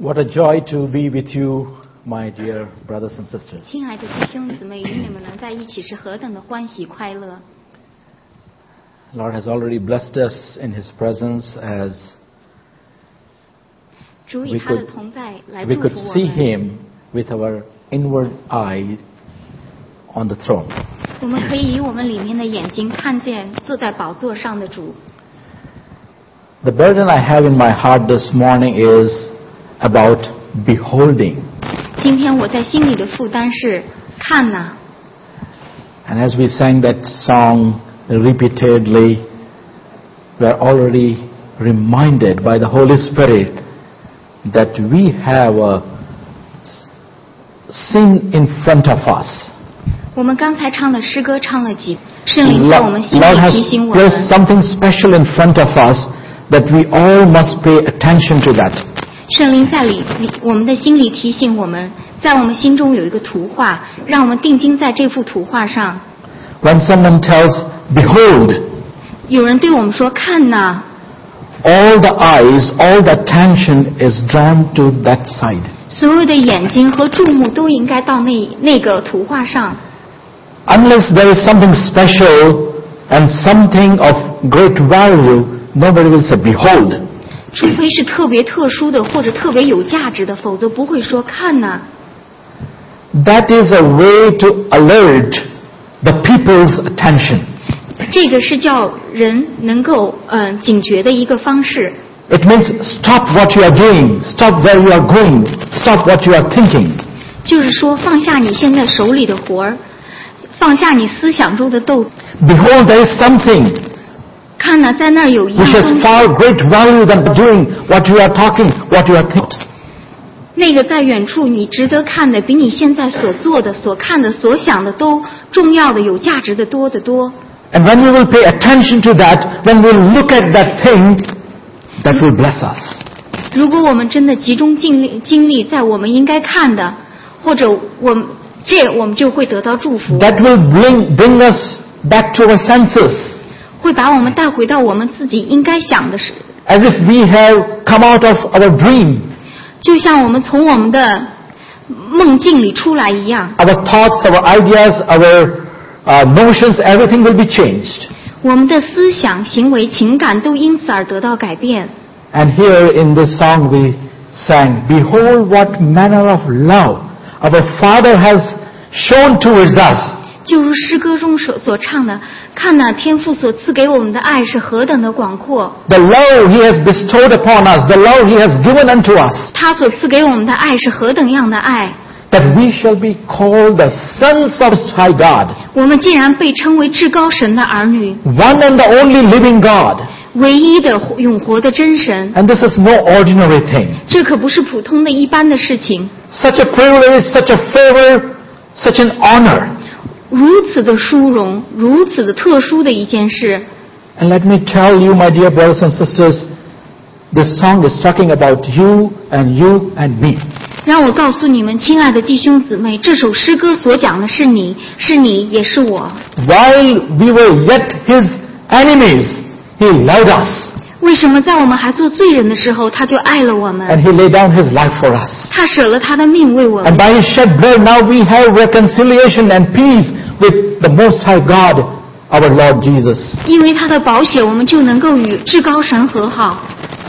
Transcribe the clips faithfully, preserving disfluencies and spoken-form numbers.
What a joy to be with you, my dear brothers and sisters. 亲爱的弟兄姊妹，与你们能在一起是何等的欢喜快乐。 Lord has already blessed us in His presence as 主 we 以他的 could, 同在来 we 祝 could 福我 see 们。 Him with our inward eyes on the throne. 我们可以以我们里面的眼睛看见坐在宝座上的主。 The burden I have in my heart this morning is about beholding. 今天我在心里的负担是看呐、 And as we sang that song repeatedly, we are already reminded by the Holy Spirit that we have a sin in front of us. 我们刚才唱的诗歌唱了几，圣灵在我们 Lord, 心 Lord 里 has 提醒我 placed 们， something special in front of us that we all must pay attention to that. 圣灵在里里我们的心里提醒我们，在我们心中有一个图画，让我们定睛在这幅图画上。 When someone tells, behold, 有人对我们说看呐， all the eyes, all the attention is drawn to that side. 所有的眼睛和注目都应该到那那个图画上。 Unless there is something special and something of great value, nobody will say, behold. 除非是特别特殊的或者特别有价值的，否则不会说看呐。 That is a way to alert the people's attention. 这个是叫人能够嗯、呃、警觉的一个方式。 It means stop what you are doing, stop where you are going, stop what you are thinking. 就是说，放下你现在手里的活儿，放下你思想中的斗。 Behold, there is something 看呐，在那儿有一样 which 东 has 西， far great value than doing what you are talking, what you are thinking. 那个在远处你值得看的，比你现在所做的、所看的、所想的都重要的、有价值的多得多。 And when we will pay attention to that, when we will look at that thing, that will bless us. 如果我们真的集中精力精力在我们应该看的，或者我们这我们就会得到祝福， That will bring, bring us back to our senses, 会把我们带回到我们自己应该想的事， as if we have come out of our dream. 就像我们从我们的梦境里出来一样。 Our thoughts, our ideas, our uh, notions, everything will be changed. 我们的思想、行为、情感都因此而得到改变。 And here in this song we sang, behold what manner of love our Father has shown towards us. 就如诗歌中所所唱的，看那天父所赐给我们的爱是何等的广阔， The love He has bestowed upon us, the love He has given unto us, 他所赐给我们的爱是何等样的爱， that we shall be called the sons of High God, 我们竟然被称为至高神的儿女， one and the only living God. 唯一的永活的真神。 And this is no ordinary thing. 这可不是普通的一般的事情， Such a privilege, such a favor, such an honor. 如此的殊荣，如此的特殊的一件事。 And let me tell you, my dear brothers and sisters, this song is talking about you and you and me. 让我告诉你们，亲爱的弟兄姊妹，这首诗歌所讲的是你，是你，也是我。 While we were yet His enemies, He loved us. 为什么在我们还做罪人的时候，他就爱了我们？ And He laid down His life for us. 他舍了他的命为我 And 们。 by His shed blood, now we have reconciliation and peace with the Most High God, our Lord Jesus. 因为他的宝血，我们就能够与至高神和好。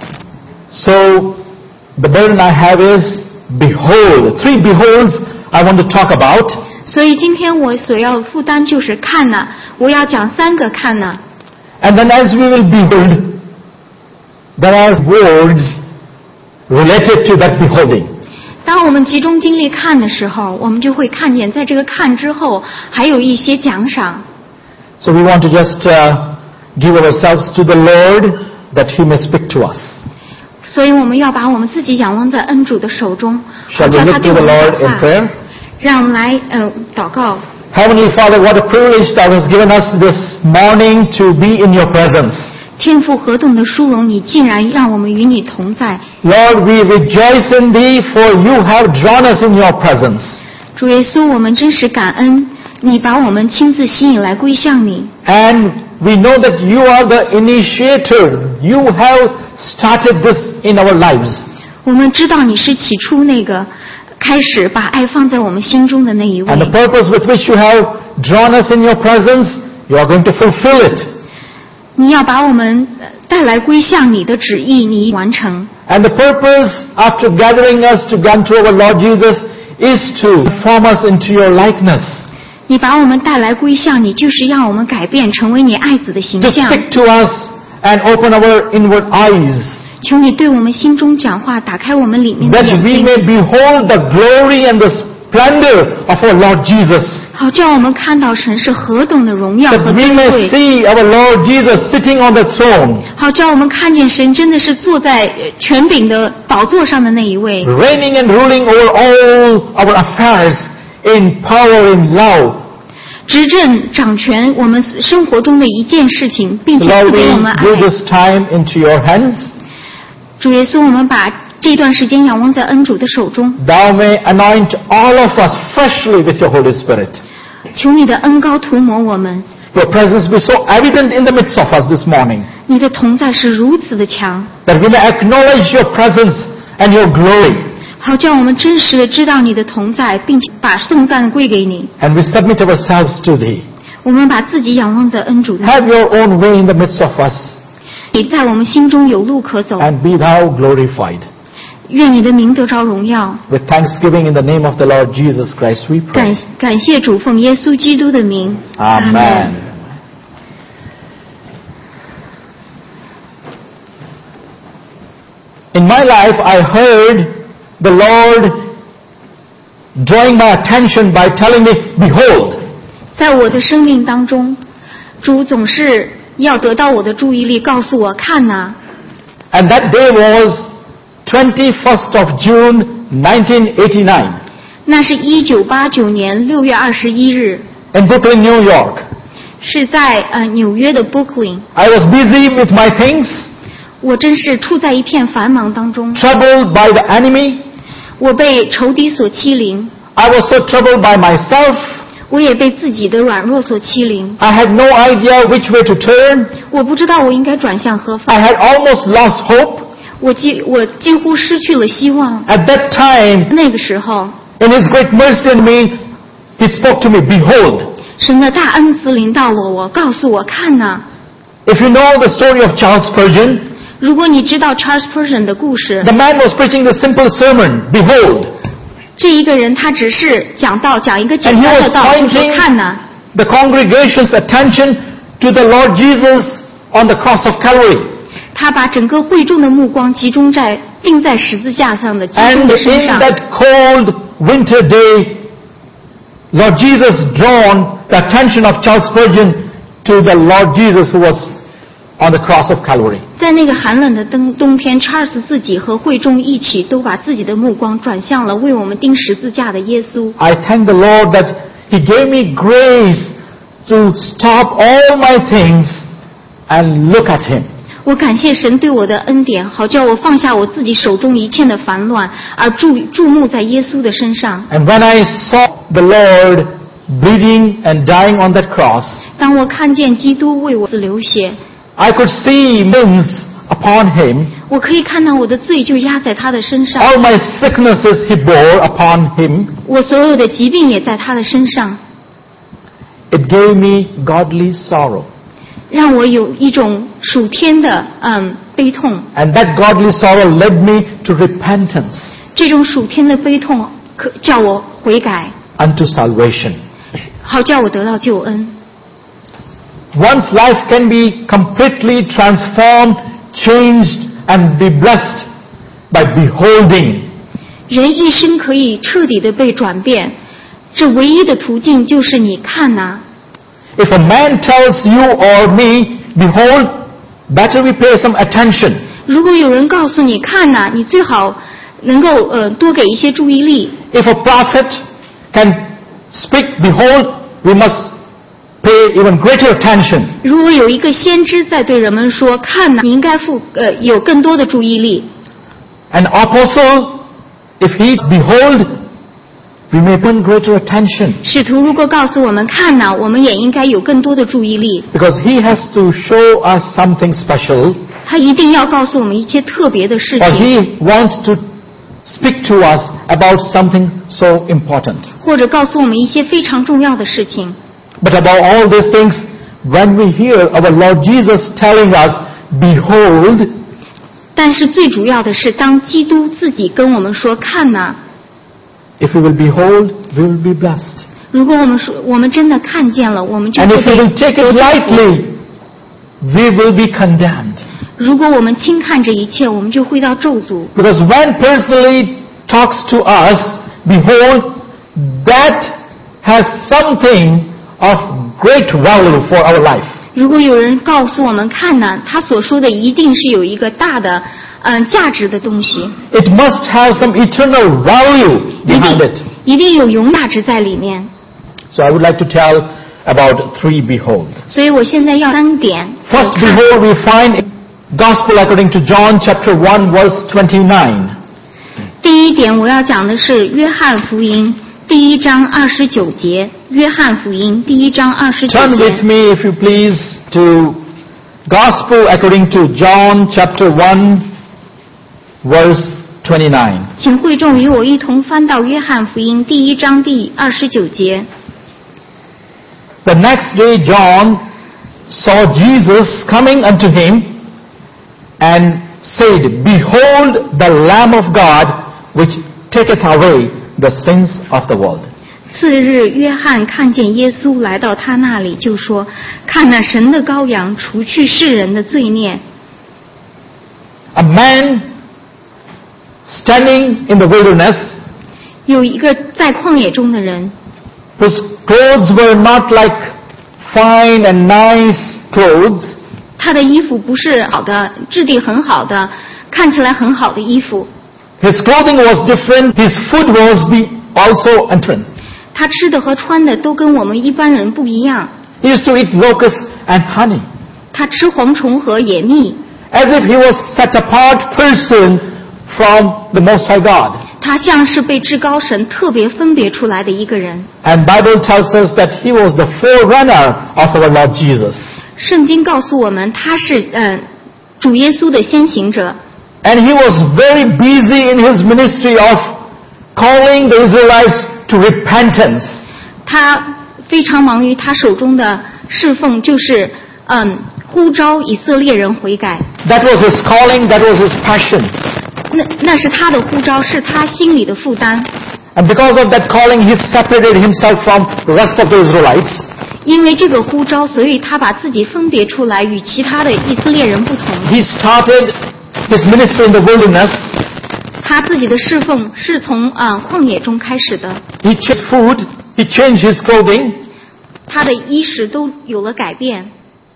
So, the burden I have is, behold. Three beholds I want to talk about. 所以今天我所要负担就是看呐，我要讲三个看呐。 And then as we will behold, there are words related to that beholding. 当我们集中精力看的时候，我们就会看见，在这个看之后，还有一些奖赏。 So we want to just uh, give ourselves to the Lord that He may speak to us. 所以我们要把我们自己仰望在恩主的手中， Shall we 叫他 look 对 to 我 the 们 Lord 讲 in 话。 prayer? 让我们来呃祷告。 Heavenly Father, what a privilege Thou hast given us this morning to be in Your presence. 天父何等的殊荣，你竟然让我们与你同在。 Lord, we rejoice in Thee, for You have drawn us in Your presence. 主耶稣，我们真是感恩，你把我们亲自吸引来归向你。 And we know that You are the initiator. You have started this in our lives. 我们知道你是起初那个开始把爱放在我们心中的那一位。 And the purpose with which you have drawn us in your presence, you are going to fulfill it. 你要把我们带来归向你的旨意，你完成。 And the purpose after gathering us to come to our Lord Jesus is to form us into your likeness. 你把我们带来归向你，就是让我们改变，成为你爱子的形 To 象。 speak to us and open our inward eyes, 求你对我们心中讲话，打开我们里面的 that 眼 we 睛， may behold the glory and the splendor of our Lord Jesus. 好叫我们看到神是何等的荣耀 That 和 we 尊 may 贵， see our Lord Jesus sitting on the throne, 好叫我们看见神真的是坐在呃权柄的宝座上的那一位， reigning and ruling over all our affairs in power, in love. 执政掌权我们生活中的一件事情，并 So 且 Lord, 赐 we 给我们爱。 give this time into your hands. 主耶稣，我们把这段时间仰望在恩主的手中， Thou may anoint all of us freshly with your Holy Spirit. 求你的恩膏涂抹我们， Your presence be so evident in the midst of us this morning, 你的同在是如此的强， that we may acknowledge your presence and your glory. 好叫我们真实的知道你的同在，并且把颂赞归给你。 And we submit ourselves to thee. 我们把自己仰望在恩主的， Have your own way in the midst of us, 你在我们心中有路可走， and be thou glorified. 愿你的名得着荣耀。 With thanksgiving in the name of the Lord Jesus Christ we 感 pray. 感谢主，奉耶稣基督的名， Amen. In my life, I heard the Lord drawing my attention by telling me, behold. 在我的生命当中，主总是要得到我的注意力，告诉我看哪、 And that day was twenty-first of June, nineteen eighty-nine, 那是一九八九年六月二十一日， in Brooklyn, New York. 是在呃纽约的 Brooklyn。 I was busy with my things, 我真是处在一片繁忙当中， troubled by the enemy. 我被仇敌所欺凌， I was so troubled by myself. 我也被自己的软弱所欺凌。 I had no idea which way to turn. 我不知道我应该转向何方， I had almost lost hope. 我几我几乎失去了希望。 At that time, 那个时候， in His great mercy on me, He spoke to me, behold. 神的大恩赐临到了我，告诉我看哪、 If you know the story of Charles Spurgeon, 如果你知道 Charles Spurgeon 的故事， the man was preaching the simple sermon, behold. 这一个人他只是讲道，讲一个简 And he 单 was 的道，就说 pointing 看哪、 the congregation's attention to the Lord Jesus on the cross of Calvary. 他把整个会众的目光集中在钉在十字架上的基督 And 的身 in 上。 that cold winter day, Lord Jesus drawn the attention of Charles Spurgeon to the Lord Jesus who was on the cross of Calvary. 在那个寒冷的冬冬天，Charles 自己和会众一起都把自己的目光转向了为我们钉十字架的耶稣。 I thank the Lord that He gave me grace to stop all my things and look at Him. 我感谢神对我的恩典，好叫我放下我自己手中一切的烦乱，而注注目在耶稣的身上。 And when I saw the Lord bleeding and dying on that cross, 当我看见基督为我流血， I could see sins upon Him. 我可以看到我的罪就压在他的身上， All my sicknesses He bore upon Him. 我所有的疾病也在他的身上， It gave me godly sorrow. 让我有一种属天的嗯悲痛。 And that godly sorrow led me to repentance 这种属天的悲痛，可叫我悔改， unto salvation. 好叫我得到救恩。 One's life can be completely transformed, changed, and be blessed by beholding. 人一生可以彻底的被转变，这唯一的途径就是你看呐、 If a man tells you or me, behold, better we pay some attention. 如果有人告诉你看呐、你最好能够呃多给一些注意力。 If a prophet can speak, behold, we must pay even greater attention. 如果有一个先知在对人们说看呐、你应该付呃有更多的注意力。 An apostle, if he behold, we may pay greater attention. 使徒如果告诉我们看呐、我们也应该有更多的注意力。 Because he has to show us something special, 他一定要告诉我们一些特别的事 or 情， he wants to speak to us about something so important. 或者告诉我们一些非常重要的事情。 But above all these things, when we hear our Lord Jesus telling us, behold, 但是最主要的是，当基督自己跟我们说看哪， if we will behold, we will be blessed. 如果我们说我们真的看见了，我们就 And 会 if we 被 will take it lightly, we will be condemned. 如果我们轻看这一切，我们就会到咒诅。 Because when personally talks to us, behold, that has something of great value for our life. 如果有人告诉我们看呢，他所说的一定是有一个大的嗯、呃、价值的东西， It must have some eternal value 一 behind 定 it. 一定有永价值在里面。 So I would like to tell about three behold. 所以我现在要三点。 First behold we find Gospel according to John chapter one verse twenty-nine. 第一点我要讲的是约翰福音第一章二十九节。约翰福音第一章二十九 Turn 节。 with me if you please to Gospel according to John chapter one verse twenty-nine. 请会众与我一同翻到约翰福音第一章第二十九节。 The next day John saw Jesus coming unto him and said, behold the Lamb of God which taketh away the sins of the world. 次日，约翰看见耶稣来到他那里，就说：“看那神的羔羊，除去世人的罪孽。” A man standing in the wilderness, 有一个在旷野中的人， whose clothes were not like fine and nice clothes, 他的衣服不是好的，质地很好的，看起来很好的衣服。 his clothing was different, his food was be also different. 他吃的和穿的都跟我们一般人不一样。 He used to eat locusts and honey, 他吃蝗虫和野蜜， as if he was set apart person from the Most High God. 他像是被至高神特别分别出来的一个人。 And Bible tells us that he was the forerunner of our Lord Jesus. 圣经告诉我们，他是呃主耶稣的先行者。 And he was very busy in his ministry of calling the Israelites to repentance. 他非常忙于他手中的侍奉，就是嗯呼召以色列人悔改。 That was his calling, that was his passion. 那那是他的呼召，是他心里的负担。 And because of that calling, he separated himself from the rest of the Israelites. 因为这个呼召，所以他把自己分别出来，与其他的以色列人不同。 He started his ministry in the wilderness. 他自己的侍奉是从啊、呃、旷野中开始的， He changed food, he changed his clothing, 他的衣食都有了改变，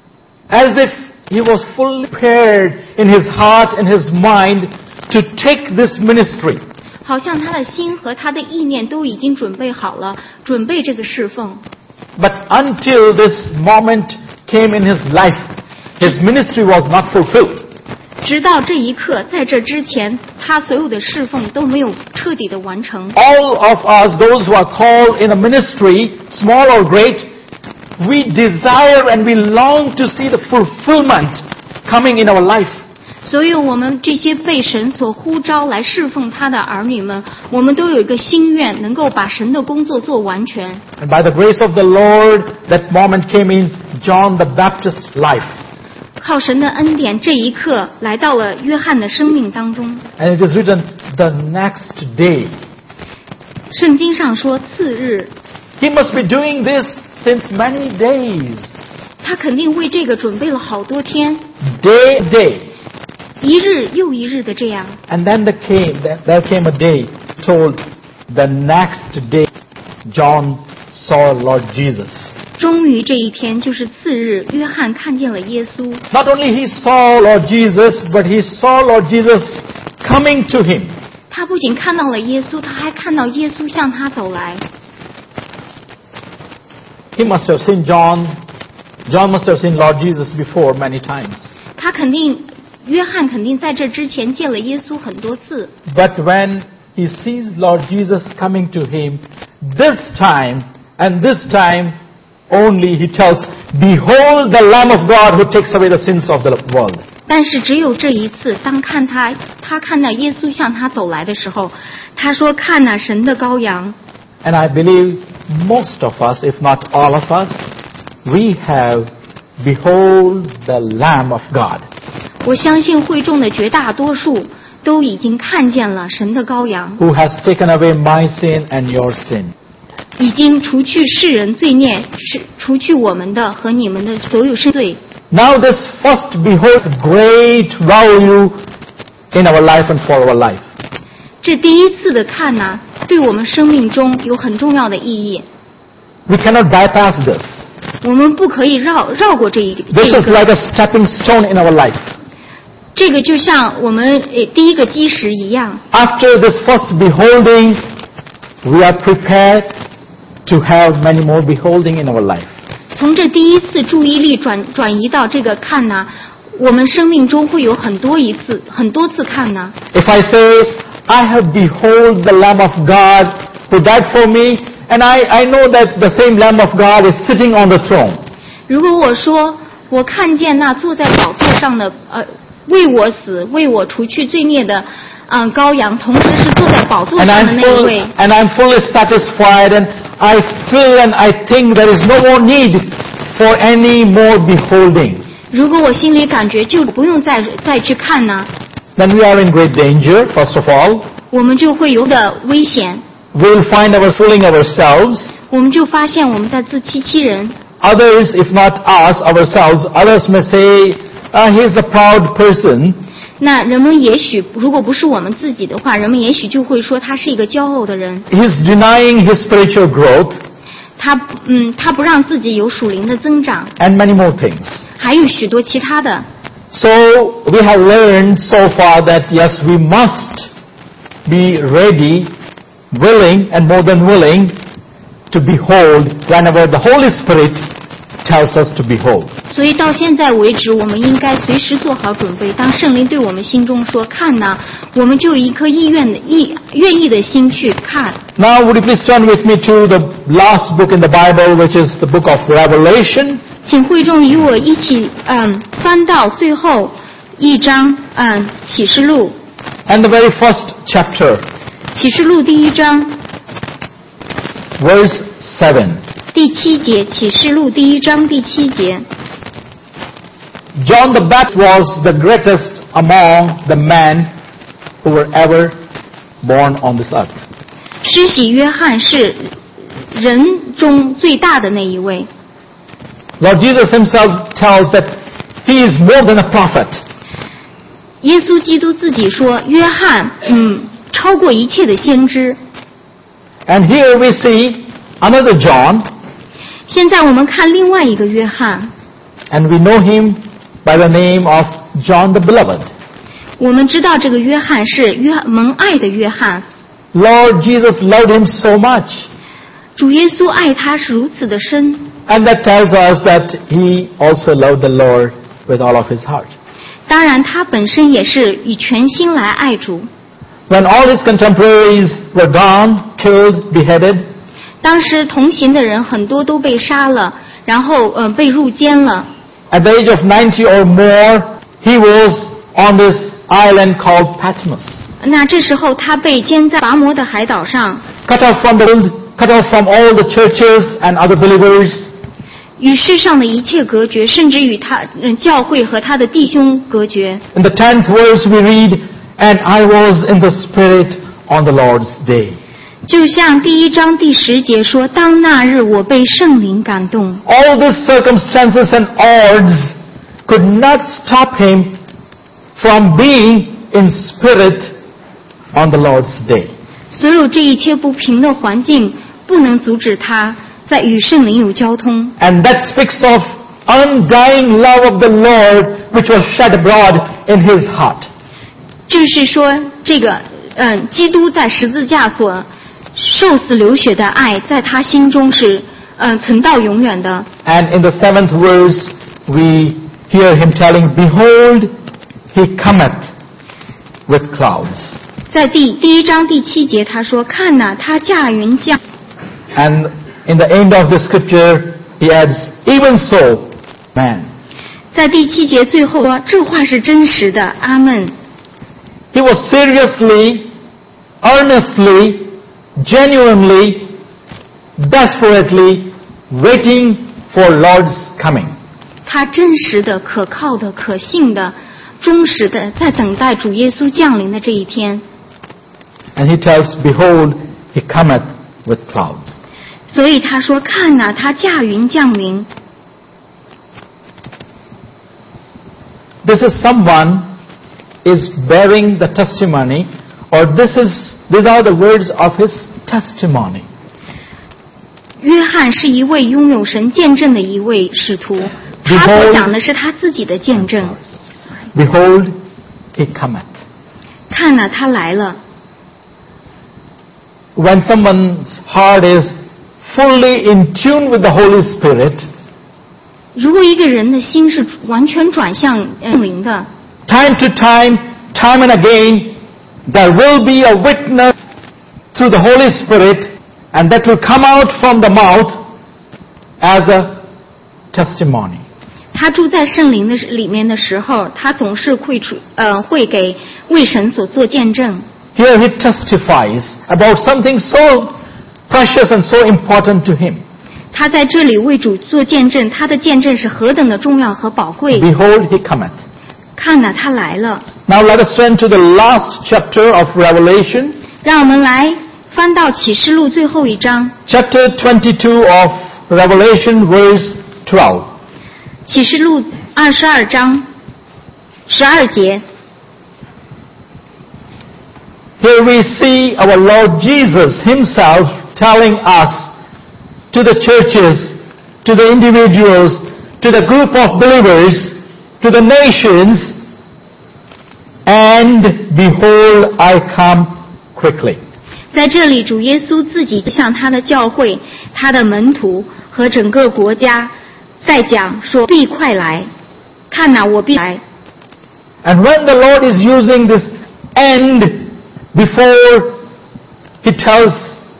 as if he was fully prepared in his heart and his mind to take this ministry. 好像他的心和他的意念都已经准备好了，准备这个侍奉。 But until this moment came in his life, his ministry was not fulfilled. 直到这一刻，在这之前，他所有的侍奉都没有彻底的完成。 All of us, those who are called in a ministry, small or great, we desire and we long to see the fulfillment coming in our life. 所以我们这些被神所呼召来侍奉他的儿女们，我们都有一个心愿，能够把神的工作做完全。 And by the grace of the Lord, that moment came in John the Baptist's life. 靠神的恩典，这一刻来到了约翰的生命当中。 And it is written, the next day. 圣经上说，次日， He must be doing this since many days. 他肯定为这个准备了好多天， Day, day. 一日又一日的这样。 And then there came, there came a day told the next day John saw Lord Jesus. 终于这一天，就是次日，约翰看见了耶稣。 Not only he saw Lord Jesus, but he saw Lord Jesus coming to him. 他不仅看到了耶稣，他还看到耶稣向他走来。 He must have seen John. John must have seen Lord Jesus before many times. 他肯定，约翰肯定在这之前见了耶稣很多次。 But when he sees Lord Jesus coming to him, this time and this time only he tells, behold the Lamb of God who takes away the sins of the world. 但是只有这一次，当看他他看到耶稣向他走来的时候，他说：“看哪，神的羔羊。” And I believe most of us, if not all of us, we have behold the Lamb of God. 我相信会众的绝大多数都已经看见了神的羔羊， who has taken away my sin and your sin. 已经除去世人罪孽，是除去我们的和你们的所有是罪。 Now this first beholds great value in our life and for our life. 这第一次的看呢，对我们生命中有很重要的意义。 We cannot bypass this. 我们不可以绕绕过这一个这 This 一 is 个。 like a stepping stone in our life. 这个就像我们呃第一个基石一样。 After this first beholding, we are prepared to have many more beholding in our life. 从这第一次注意力转转移到这个看呢，我们生命中会有很多一次很多次看呢。 If I say, I have beheld the Lamb of God who died for me, and I, I know that the same Lamb of God is sitting on the throne. 如果我说我看见那坐在宝座上的呃为我死为我除去罪孽的嗯、呃、羔羊，同时是坐在宝座 And 上 I'm, 的那一 full, 位， and I'm fully satisfied, and I feel and I think there is no more need for any more beholding. 如果我心里感觉就不用再再去看呢， Then we are in great danger, first of all. 我们就会有的危险， We'll find ourselves fooling ourselves. 我们就发现我们在自欺欺人。 Others, if not us, ourselves, others may say, uh, he's a proud person. 那人们也许如果不是我们自己的话，人们也许就会说他是一个骄傲的人， He's denying his spiritual growth, 他嗯他不让自己有属灵的增长， and many more things. 还有许多其他的。 So we have learned so far that yes, we must be ready, willing, and more than willing to behold whenever the Holy Spirit tells us to behold. 所以到现在为止，我们应该随时做好准备。当圣灵对我们心中说看呢，我们就有一颗意愿的意愿意的心去看。 Now would you please turn with me to the last book in the Bible, which is the book of Revelation. 请会众与我一起嗯翻到最后一章嗯启示录， And the very first chapter, 启示录第一章 verse seven. 第七节，启示录第一章第七节。 John the Baptist was the greatest among the men who were ever born on this earth. 施洗约翰是人中最大的那一位。 Lord Jesus himself tells that he is more than a prophet. 耶稣基督自己说，约翰嗯超过一切的先知。 And here we see another John, 现在我们看另外一个约翰， and we know him by the name of John the Beloved. 我们知道这个约翰是约蒙爱的约翰。 Lord Jesus loved him so much, 主耶稣爱他是如此的深， and that tells us that he also loved the Lord with all of his heart. 当然他本身也是以全心来爱主。 When all his contemporaries were gone, killed, beheaded, 当时同行的人很多都被杀了，然后呃被入监了。 at the age of ninety or more, he was on this island called Patmos. 那这时候他被监在拔摩的海岛上， Cut off from the world, cut off from all the churches and other believers. 与世上的一切隔绝，甚至与他、呃、教会和他的弟兄隔绝。 In the tenth verse we read, and I was in the Spirit on the Lord's day. 就像第一章第十节说，当那日我被圣灵感动。 All these circumstances and odds could not stop him from being in spirit on the Lord's day. 所有这一切不平的环境，不能阻止他在与圣灵有交通。 And that speaks of undying love of the Lord which was shed abroad in his heart. 就是说，这个嗯，基督在十字架所受死流血的爱，在他心中是嗯存到永远的。 And in the seventh verse we hear him telling, Behold, he cometh with clouds. 在第第一章第七节，他说：“看哪，他驾云降。” And in the end of the scripture he adds, Even so, man. 在第七节最后说，这话是真实的，阿们。 He was seriously, earnestly, genuinely, desperately waiting for Lord's coming. 他真实的、可靠的、可信的、忠实的，在等待主耶稣降临的这一天。 And he tells, Behold, he cometh with clouds. 所以他说：“看哪，他驾云降临。” This is someone is bearing the testimony, or this is these are the words of his testimony. 约翰是一位拥有神见证的一位使徒，他所讲的是他自己的见证。 Behold, he cometh. 看哪，他来了。 When someone's heart is fully in tune with the Holy Spirit, 如果一个人的心是完全转向圣灵的 time to time, time and again, there will be a witness through the Holy Spirit, and that will come out from the mouth as a testimony. 他住在圣灵的里面的时候，他总是会出呃会给为神所做见证。 Here he testifies about something so precious and so important to him. 他在这里为主做见证，他的见证是何等的重要和宝贵。 Behold, he cometh. 看哪，他来了。 Now let us turn to the last chapter of Revelation. 让我们来翻到启示录最后一章。 Chapter twenty-two of Revelation, verse twelve. 启示录二十二章十二节。 Here we see our Lord Jesus himself telling us, to the churches, to the individuals, to the group of believers, to the nations, and behold, I come quickly. 在这里，主耶稣自己向他的教会、他的门徒和整个国家在讲说：“必快来，看哪，我必来。” And when the Lord is using this end before he tells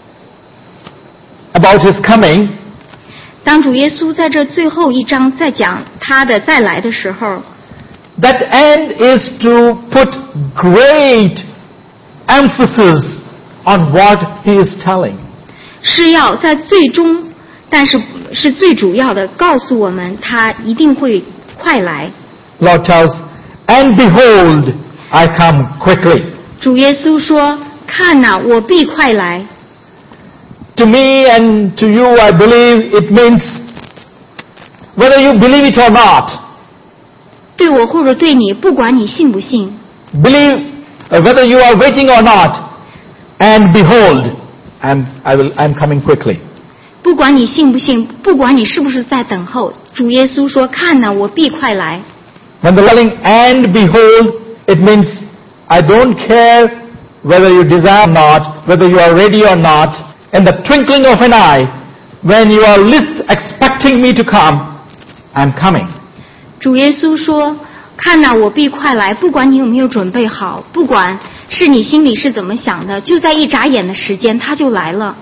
about his coming, 当主耶稣在这最后一章在讲他的再来的时候， that end is to put great emphasis on what he is telling. 是要在最终，但是是最主要的告诉我们，他一定会快来。 Lord tells, and behold, I come quickly. 主耶稣说：“看哪，我必快来。” To me and to you, I believe it means whether you believe it or not. 对我或者对你，不管你信不信， Believe uh, whether you are waiting or not. And behold, I'm, I will, I'm coming quickly. 不管你信不信，不管你是不是在等候，主耶稣说：“看哪，我必快来。” When the telling and behold, it means I don't care whether you desire or not, whether you are ready or not. In the twinkling of an eye, when you are least expecting me to come, I'm coming. 主耶稣说：“看哪，我必快来。”不管你有没有准备好，不管是你心里是怎么想的，就在一眨眼的时间，他就来了。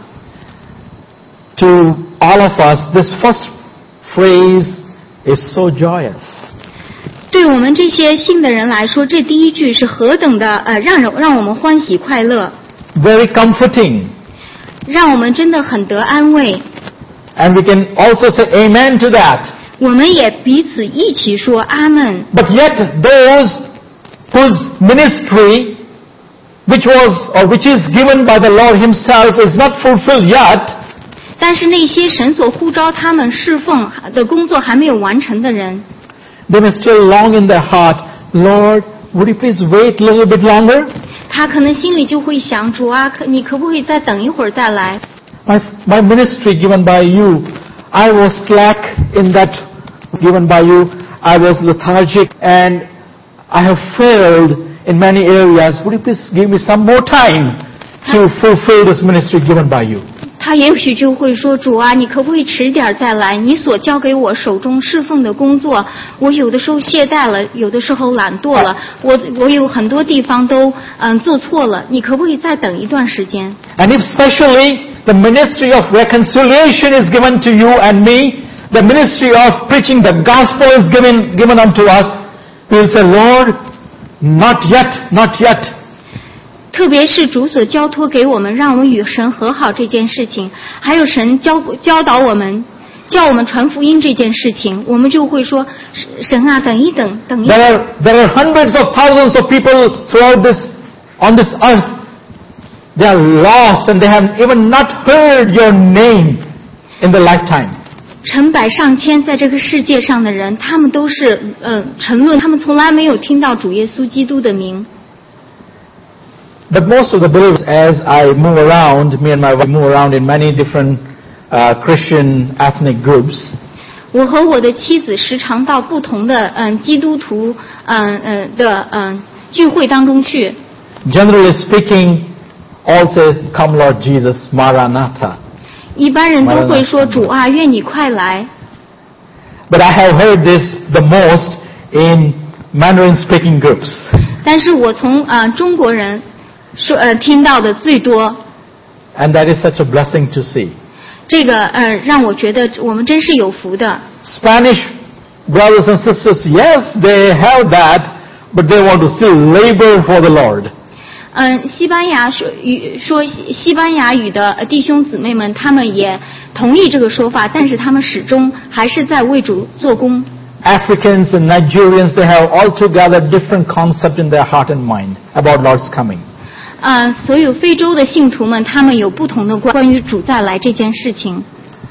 To all of us, this first phrase is so joyous. 对我们这些信的人来说，这第一句是何等的呃，让人让我们欢喜快乐， Very comforting. 让我们真的很得安慰。 And we can also say amen to that. 我们也彼此一起说阿们。 But yet those whose ministry, which was or which is given by the Lord himself, is not fulfilled yet, 但是那些神所呼召他们侍奉的工作还没有完成的人， they may still long in their heart, Lord, would you please wait a little bit longer? 他可能心里就会想：主啊，可你可不可以再等一会儿再来？ My, my ministry given by you, I was slack in that given by you. I was lethargic and I have failed in many areas. Would you please give me some more time to fulfill this ministry given by you? 他也许就会说：主啊，你可不可以迟点再来？你所交给我手中侍奉的工作，我有的时候懈怠了，有的时候懒惰了，我我有很多地方都嗯做错了，你可不可以再等一段时间？ And if especially the ministry of reconciliation is given to you and me, the ministry of preaching the gospel is given, given unto us, we will say, Lord, not yet, not yet. 特别是主所交托给我们，让我们与神和好这件事情，还有神教教导我们，叫我们传福音这件事情，我们就会说，神啊，等一等，等一等。 There are, there are hundreds of thousands of people throughout this, on this earth. They are lost and they have even not heard your name in their lifetime. 成百上千在这个世界上的人，他们都是呃沉沦，他们从来没有听到主耶稣基督的名。 But most of the believers, as I move around, me and my wife move around in many different uh, Christian ethnic groups. 我和我的妻子时常到不同的嗯、呃、基督徒嗯嗯、呃、的嗯、呃、聚会当中去。 Generally speaking, all say, "Come, Lord Jesus, Maranatha." 一般人都会说主啊，愿你快来。 But I have heard this the most in Mandarin-speaking groups. 但是我从呃中国人说呃听到的最多。 And that is such a blessing to see. 这个呃让我觉得我们真是有福的。 Spanish brothers and sisters, yes, they have that, but they want to still labor for the Lord. 嗯，西班牙说语说西班牙语的弟兄姊妹们，他们也同意这个说法，但是他们始终还是在为主做工。 Africans and Nigerians, they have altogether different concept in their heart and mind about Lord's coming. 呃，所有非洲的信徒们，他们有不同的关于主再来这件事情。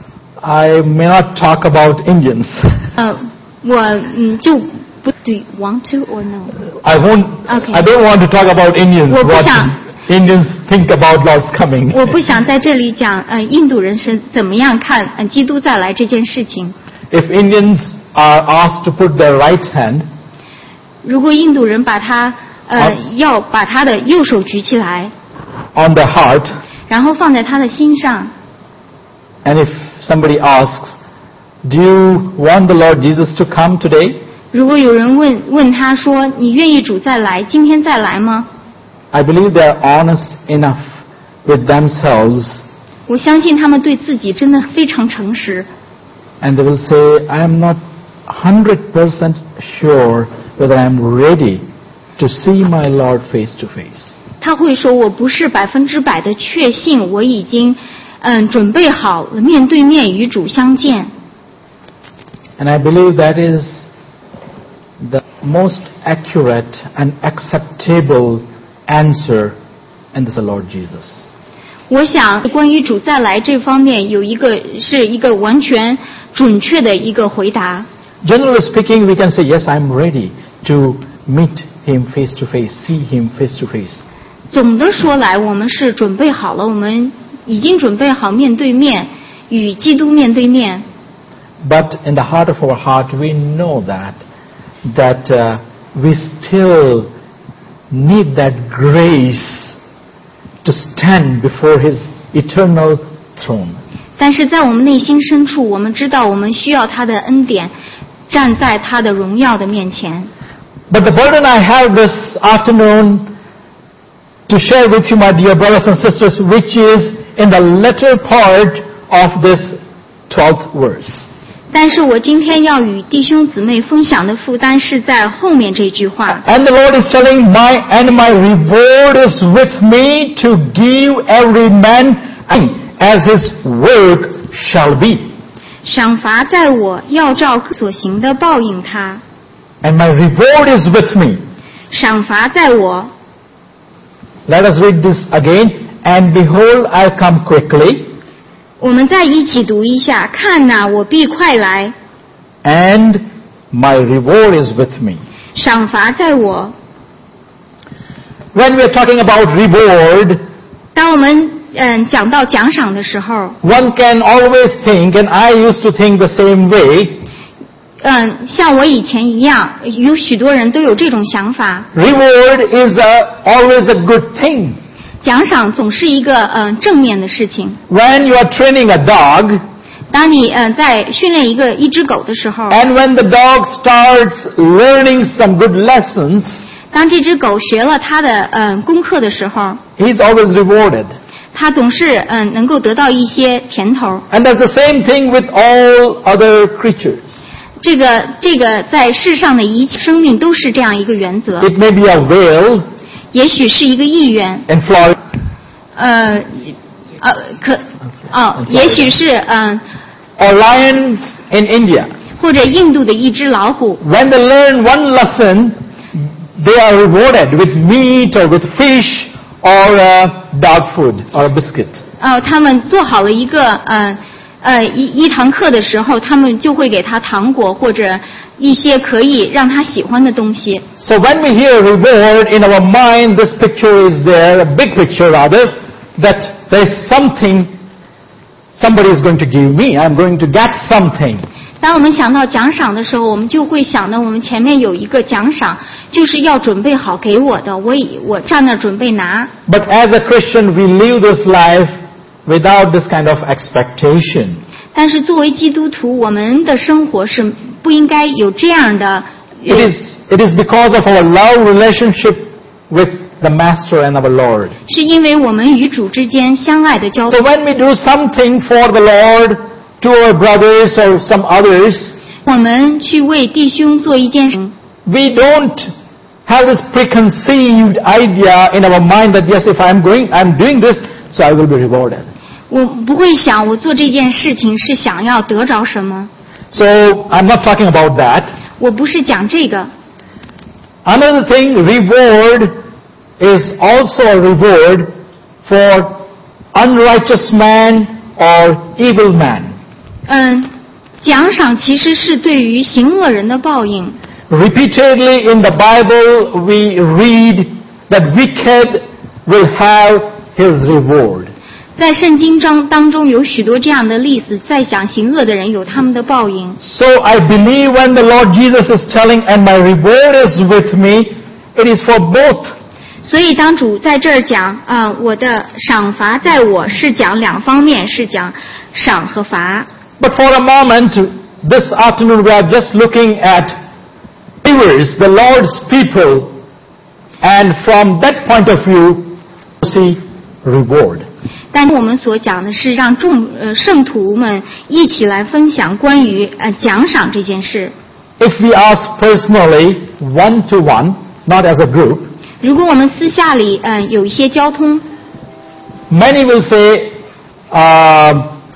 I may not talk about Indians. 呃，我嗯就。Do you want to or no? I won't. Okay. I don't want to talk about Indians. 我不 What 想 Indians think about Lord's coming. 我不想在这里讲呃印度人是怎么样看呃基督再来这件事情。 If Indians are asked to put their right hand, 如果印度人把他呃要把他的右手举起来 on their heart, 然后放在他的心上 and if somebody asks, "Do you want the Lord Jesus to come today?" 如果有人问问他说你愿意主再来今天再来吗 I believe they are honest enough with themselves, 我相信他们对自己真的非常诚实 and they will say, "I am not one hundred percent sure whether I am ready to see my Lord face to face." 他会说我不是百分之百的确信我已经嗯准备好了面对面与主相见 And I believe that is the most accurate and acceptable answer, and this is the Lord Jesus. 我想关于主再来这方面有一个是一个完全准确的一个回答 Generally speaking, we can say, yes, I'm ready to meet him face to face, see him face to face. 总的说来我们是准备好了我们已经准备好面对面与基督面对面 But in the heart of our heart, we know that that uh, we still need that grace to stand before his eternal throne. 但是在我们内心深处我们知道我们需要他的恩典站在他的荣耀的面前 But the burden I have this afternoon to share with you, my dear brothers and sisters, which is in the latter part of this twelfth verse. 但是我今天要与弟兄姊妹分享的负担是在后面这句话 And the Lord is telling, my and my reward is with me to give every man as his work shall be. 赏罚在我要照所行的报应他 And my reward is with me. 赏罚在我 Let us read this again. And behold, I come quickly. 我们再一起读一下看哪我必快来 And my reward is with me. 赏罚在我 When we are talking about reward, 当我们嗯讲到奖赏的时候 one can always think, and I used to think the same way, 嗯像我以前一样有许多人都有这种想法 reward is a, always a good thing. 奖赏总是一个嗯正面的事情 When you are training a dog, 当你嗯在训练一个一只狗的时候 and when the dog starts learning some good lessons, 当这只狗学了它的嗯功课的时候 he's always rewarded. 他总是嗯能够得到一些甜头。 And that's the same thing with all other creatures. 这个这个在世上的一切生命都是这样一个原则。 It may be a whale 也许是一个意愿。 in Florida. 呃呃可哦，也许是嗯。 Or lions in India. 或者印度的一只老虎。 When they learn one lesson, they are rewarded with meat or with fish or uh, dog food or a biscuit. 哦，他们做好了一个呃呃一一堂课的时候，他们就会给他糖果或者一些可以让他喜欢的东西。 So when we hear reward in our mind, this picture is there, a big picture rather, that there is something somebody is going to give me. I'm going to get something. 当我们想到奖赏的时候，我们就会想到我们前面有一个奖赏，就是要准备好给我的，我以我站那准备拿。 But as a Christian, we live this life without this kind of expectation. 但是作为基督徒，我们的生活是不应该有这样的。 It is it is because of our love relationship with the Master and our Lord. 是因为我们与主之间相爱的交通。 So when we do something for the Lord, to our brothers or some others, 我们去为弟兄做一件事。 We don't have this preconceived idea in our mind that yes, if I'm going, I'm doing this, so I will be rewarded. 我不会想我做这件事情是想要得着什么。 So I'm not talking about that. 我不是讲这个。 Another thing, reward is also a reward for unrighteous man or evil man. 嗯，奖赏其实是对于行恶人的报应。 Repeatedly in the Bible we read that wicked will have his reward. 在圣经章当中有许多这样的例子，在讲行恶的人有他们的报应。 So I believe when the Lord Jesus is telling, and my reward is with me, it is for both. 所以当主在这儿讲啊、呃，我的赏罚在我，是讲两方面，是讲赏和罚。 But for a moment, this afternoon we are just looking at believers, the Lord's people, and from that point of view, see reward. 但我们所讲的是让众呃圣徒们一起来分享关于呃奖赏这件事。 If we ask personally, one to one, not as a group, 如果我们私下里嗯、呃、有一些交通 many will say, uh,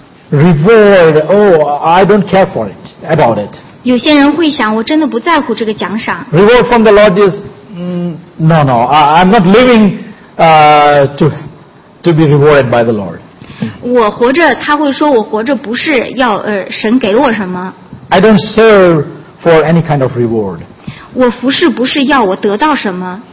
reward, oh, I don't care for it, about it. 有些人会想，我真的不在乎这个奖赏。 Reward from the Lord is, mm, no, no, I, I'm not living uh, to to be rewarded by the Lord. 我活着，他会说我活着不是要呃神给我什么。 I don't serve for any kind of reward. 我服侍不是要我得到什么。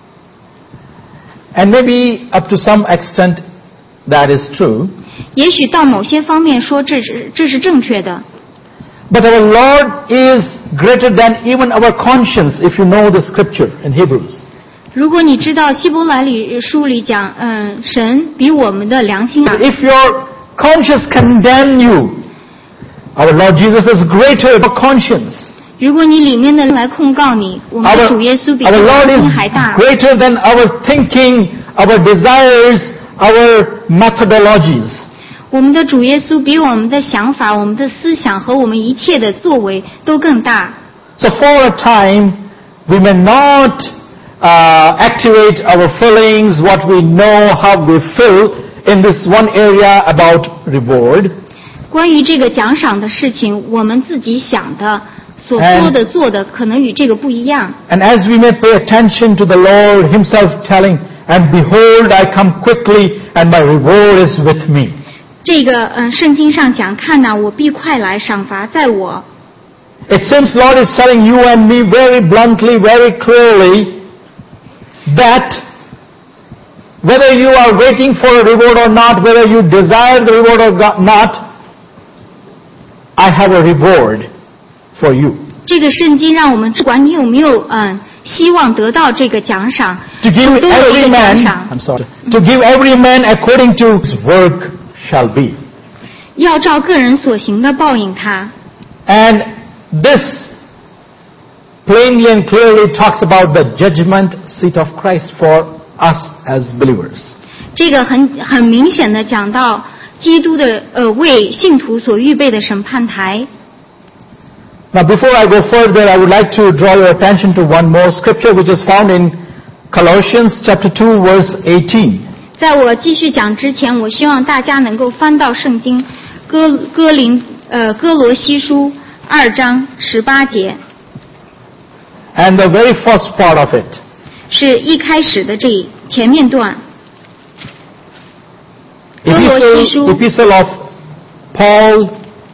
And maybe up to some extent that is true. 也许到某些方面说这是这是正确的。 But our Lord is greater than even our conscience, if you know the scripture in Hebrews. 如果你知道希伯来里书里讲，嗯，神比我们的良心啊。 If your conscience condemn you, our Lord Jesus is greater than conscience. 如果你里面的人来控告你，我们的主耶稣比 our, our 良 Lord 心还大。 is greater than our thinking, our desires, our methodologies. 我们的主耶稣比我们的想法、我们的思想和我们一切的作为都更大。 So for a time, we may not uh, activate our feelings, what we know, how we feel in this one area about reward. 关于这个奖赏的事情，我们自己想的、所说的、做的，可能与这个不一样。 And as we may pay attention to the Lord Himself telling, "And behold, I come quickly, and my reward is with me." 这个嗯，圣经上讲，看哪，我必快来，赏罚在我。 It seems Lord is telling you and me very bluntly, very clearly, that whether you are waiting for a reward or not, whether you desire the reward or not, I have a reward for you. 这个圣经让我们不管你有没有嗯希望得到这个奖赏， To give 都有一 every 个奖 man, 赏。 I'm sorry, to give every man according to his work shall be. 要照个人所行的报应他。 And this plainly and clearly talks about the judgment seat of Christ for us as believers. 这个很很明显的讲到基督的呃为信徒所预备的审判台。 Now, before I go further, I would like to draw your attention to one more scripture which is found in Colossians chapter two, verse eighteen. 在我继续讲之前，我希望大家能够翻到圣经哥哥林呃哥罗西书二章十八节。 And the very first part of it. 是一开始的这前面段。哥罗西书 Epistle of Paul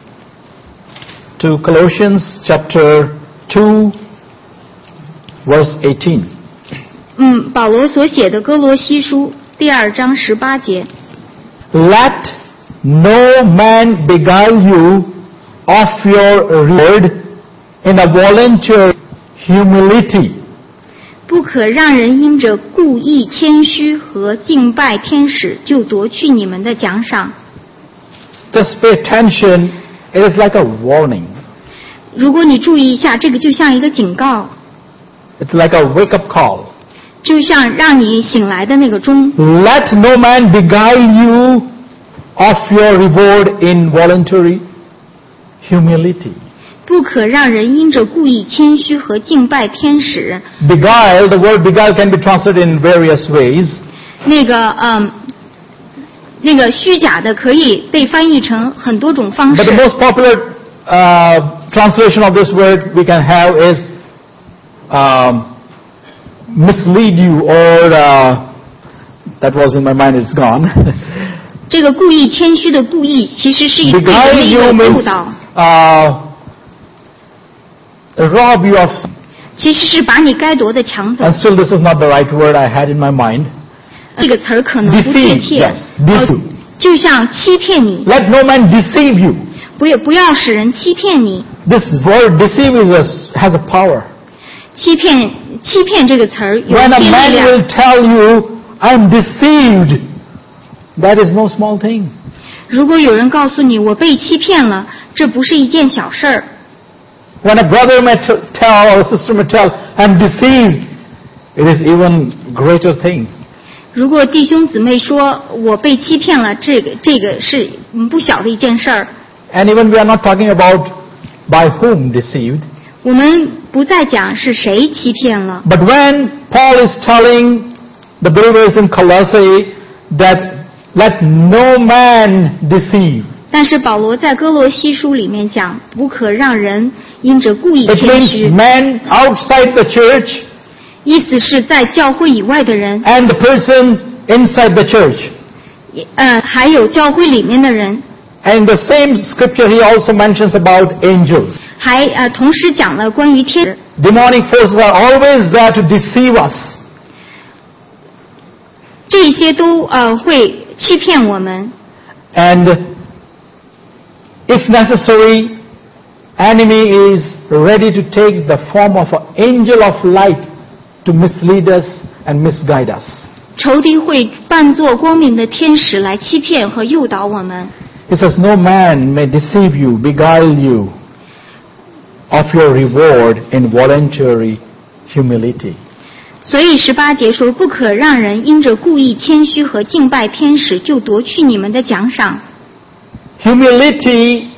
to Colossians chapter two, verse eighteen. 嗯，保罗所写的哥罗西书第二章十八节。 Let no man beguile you of your reward in a voluntary humility. 不可让人因着故意谦虚和敬拜天使，就夺去你们的奖赏。 Just pay attention. It is like a warning. 如果你注意一下，这个就像一个警告。 It's like a wake-up call. 就像让你醒来的那个钟。 Let no man beguile you of your reward in voluntary humility. 不可让人因着故意谦虚和敬拜天使。 Beguile, the word beguile can be translated in various ways. 那个嗯，那个虚假的可以被翻译成很多种方式。 But the most popular uh, translation of this word we can have is um, mislead you, or uh, that was in my mind, it's gone. 这个故意谦虚的故意，其实是一个 Beguile you 误 means 导。 uh, rob you of something. 其实是把你该夺的抢走。 And still this is not the right word I had in my mind. 这个词儿可能不贴 Deceive, 切。 yes, deceive. 就像欺骗你， Let no man deceive you. 不要不要使人欺骗你。 This word deceive is a, has a power. 欺骗欺骗这个词儿有 When 一 a 些 man 力 will 量。 tell you, I'm deceived, that is no small thing. 如果有人告诉你我被欺骗了，这不是一件小事儿。 When a brother may t- tell or a sister may tell, I'm deceived, it is even greater thing. 如果弟兄姊妹说我被欺骗了，这个这个是不小的一件事儿。 And even we are not talking about by whom deceived. 我们不再讲是谁欺骗了。 But when Paul is telling the believers in Colossae that let no man deceive, 但是保罗在哥罗西书里面讲，不可让人因着故意 it 谦 means 虚， man outside the church 意思是在教会以外的人， and the person inside the church. 呃，还有教会里面的人， And in the same scripture he also mentions about angels. 还呃同时讲了关于天使。 Demonic forces are always there to deceive us. 这些都呃会欺骗我们。 And if necessary, enemy is ready to take the form of an angel of light to mislead us and misguide us. 仇敌会扮作光明的天使来欺骗和诱导我们。 It says, no man may deceive you, beguile you of your reward in voluntary humility. 所以十八节说，不可让人因着故意谦虚和敬拜天使，就夺去你们的奖赏。 Humility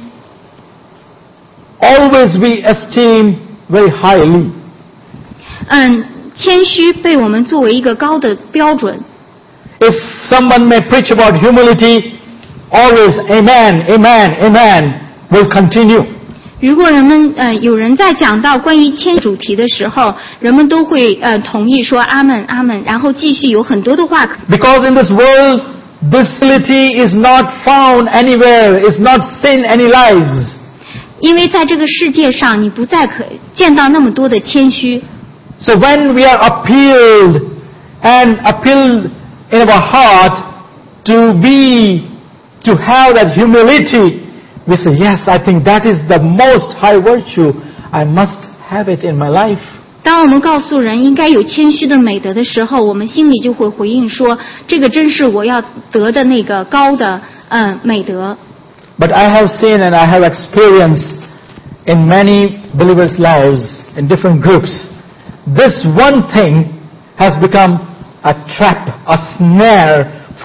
always we esteem very highly. 嗯，谦虚被我们作为一个高的标准。 If someone may preach about humility, always amen, amen, amen will continue. 如果人们呃有人在讲到关于谦主题的时候，人们都会呃同意说阿门阿门，然后继续有很多的话。 Because in this world, this humility is not found anywhere, is not seen any lives. 因为在这个世界上，你不再可见到那么多的谦虚。 So when we are appealed and appealed in our heart to be, to have that humility, we say, yes, I think that is the most high virtue. I must have it in my life. 当我们告诉人应该有谦虚的美德的时候，我们心里就会回应说，这个真是我要得的那个高的嗯美德。 But I have seen and I have experienced in many believers' lives, in different groups, this one thing has become a trap, a snare